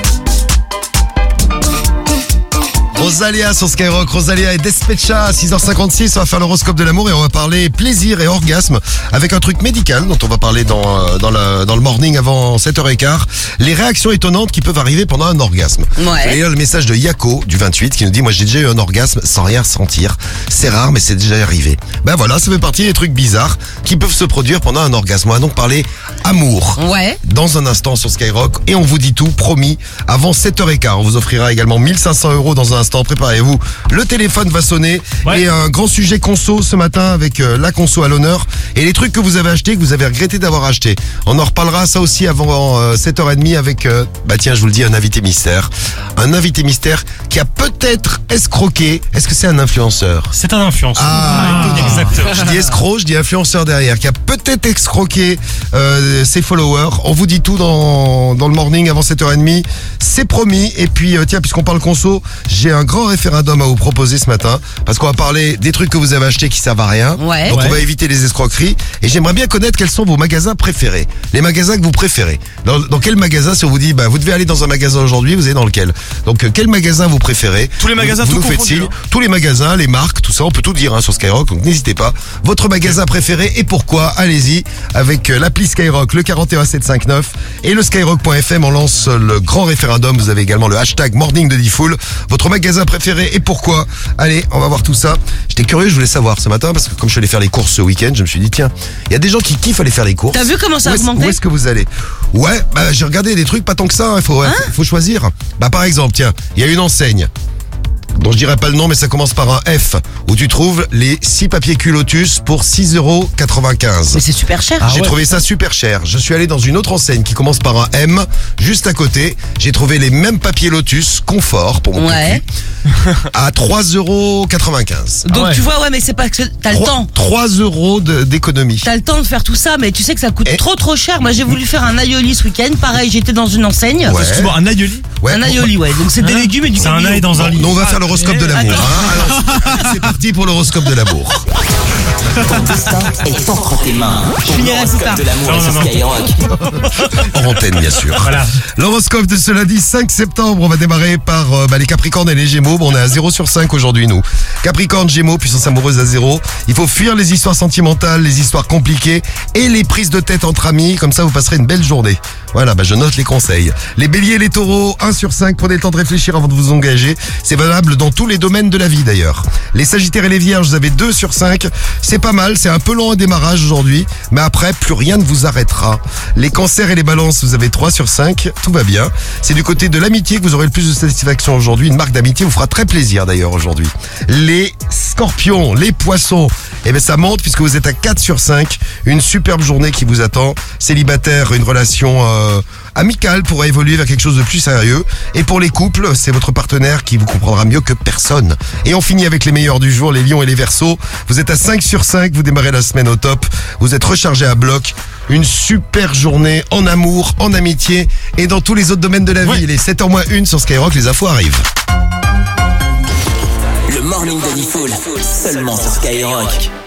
C: Rosalia sur Skyrock, Rosalia et Despecha à 6h56, on va faire l'horoscope de l'amour et on va parler plaisir et orgasme avec un truc médical dont on va parler dans le morning avant 7h15. Les réactions étonnantes qui peuvent arriver pendant un orgasme.
E: Ouais.
C: Et là, le message de Yako du 28 qui nous dit, moi j'ai déjà eu un orgasme sans rien ressentir. C'est rare mais c'est déjà arrivé. Ben voilà, ça fait partie des trucs bizarres qui peuvent se produire pendant un orgasme. On va donc parler amour.
E: Ouais.
C: Dans un instant sur Skyrock et on vous dit tout, promis, avant 7h15. On vous offrira également 1500 € dans un instant. Préparez-vous, le téléphone va sonner et un grand sujet conso ce matin avec la conso à l'honneur et les trucs que vous avez achetés, que vous avez regretté d'avoir acheté. On en reparlera ça aussi avant 7h30 avec, bah tiens je vous le dis, un invité mystère. Un invité mystère qui a peut-être escroqué. Est-ce que c'est un influenceur?
G: C'est un influenceur.
C: Exactement. Je dis escroc, je dis influenceur derrière, qui a peut-être escroqué ses followers. On vous dit tout dans le morning avant 7h30. C'est promis. Et puis tiens, puisqu'on parle conso, j'ai un grand référendum à vous proposer ce matin parce qu'on va parler des trucs que vous avez achetés qui servent à rien.
E: Ouais.
C: Donc on va éviter les escroqueries et j'aimerais bien connaître quels sont vos magasins préférés. Les magasins que vous préférez. Dans quel magasin, si on vous dit bah vous devez aller dans un magasin aujourd'hui, vous allez dans lequel? Donc quel magasin vous préférez?
D: Tous les magasins,
C: vous
D: tout
C: nous faites
D: confondu,
C: signe. Tous les magasins, les marques, tout ça, on peut tout dire sur Skyrock, donc n'hésitez pas. Votre magasin préféré et pourquoi? Allez-y avec l'appli Skyrock, le 41759 et le skyrock.fm. On lance le grand référendum. Vous avez également le hashtag morning de Diffoul. Votre magasin préféré et pourquoi? Allez, on va voir tout ça. J'étais curieux, je voulais savoir ce matin parce que comme je suis allé faire les courses ce week-end, je me suis dit tiens, il y a des gens qui kiffent aller faire les courses.
E: T'as vu comment ça a augmenté?
C: Où est-ce que vous allez? Ouais, bah j'ai regardé des trucs pas tant que ça, il faut choisir. Bah par exemple, tiens, il y a une enseigne dont je dirais pas le nom mais ça commence par un F où tu trouves les 6 papiers cul Lotus pour 6,95 €.
E: Mais c'est super cher.
C: J'ai trouvé ça super cher. Je suis allé dans une autre enseigne qui commence par un M juste à côté. J'ai trouvé les mêmes papiers Lotus confort pour mon cul à 3,95 €.
E: Donc tu vois, mais c'est pas que t'as le temps.
C: 3 € d'économie.
E: T'as le temps de faire tout ça, mais tu sais que ça coûte trop cher. Moi j'ai voulu faire un aioli ce week-end. Pareil, j'étais dans une enseigne.
C: Ouais.
D: Excuse-moi, un aioli?
E: Un aioli, ouais. Donc c'est des légumes et du
G: C'est un ail dans un lit.
C: Nous, on va faire l'horoscope de l'amour. Alors, c'est parti pour l'horoscope de l'amour.
A: Ton destin est entre tes mains.
E: Je finirai plus tard.
A: De l'amour sur Skyrock.
C: En antenne, bien sûr.
G: Voilà.
C: L'horoscope de ce lundi 5 septembre, on va démarrer par les Capricornes et les Gémeaux. Bon, on est à 0 sur 5 aujourd'hui, nous. Capricorne, Gémeaux, puissance amoureuse à 0. Il faut fuir les histoires sentimentales, les histoires compliquées et les prises de tête entre amis. Comme ça, vous passerez une belle journée. Voilà, je note les conseils. Les Béliers et les Taureaux, 1 sur 5. Prenez le temps de réfléchir avant de vous engager. C'est valable dans tous les domaines de la vie, d'ailleurs. Les Sagittaires et les Vierges, vous avez 2 sur 5. C'est pas mal, c'est un peu long au démarrage aujourd'hui, mais après, plus rien ne vous arrêtera. Les Cancers et les Balances, vous avez 3 sur 5. Tout va bien. C'est du côté de l'amitié que vous aurez le plus de satisfaction aujourd'hui. Une marque d'amitié vous fera très plaisir, d'ailleurs, aujourd'hui. Les Scorpions, les Poissons, ça monte puisque vous êtes à 4 sur 5. Une superbe journée qui vous attend. Célibataire, une relation amicale pourra évoluer vers quelque chose de plus sérieux. Et pour les couples, c'est votre partenaire qui vous comprendra mieux que personne. Et on finit avec les meilleurs du jour, les Lions et les Verseaux. Vous êtes à 5 sur 5, vous démarrez la semaine au top. Vous êtes rechargé à bloc. Une super journée en amour, en amitié et dans tous les autres domaines de la vie. Il est 7h-1 sur Skyrock, les infos arrivent.
A: Le morning de Diffoul, seulement sur Skyrock.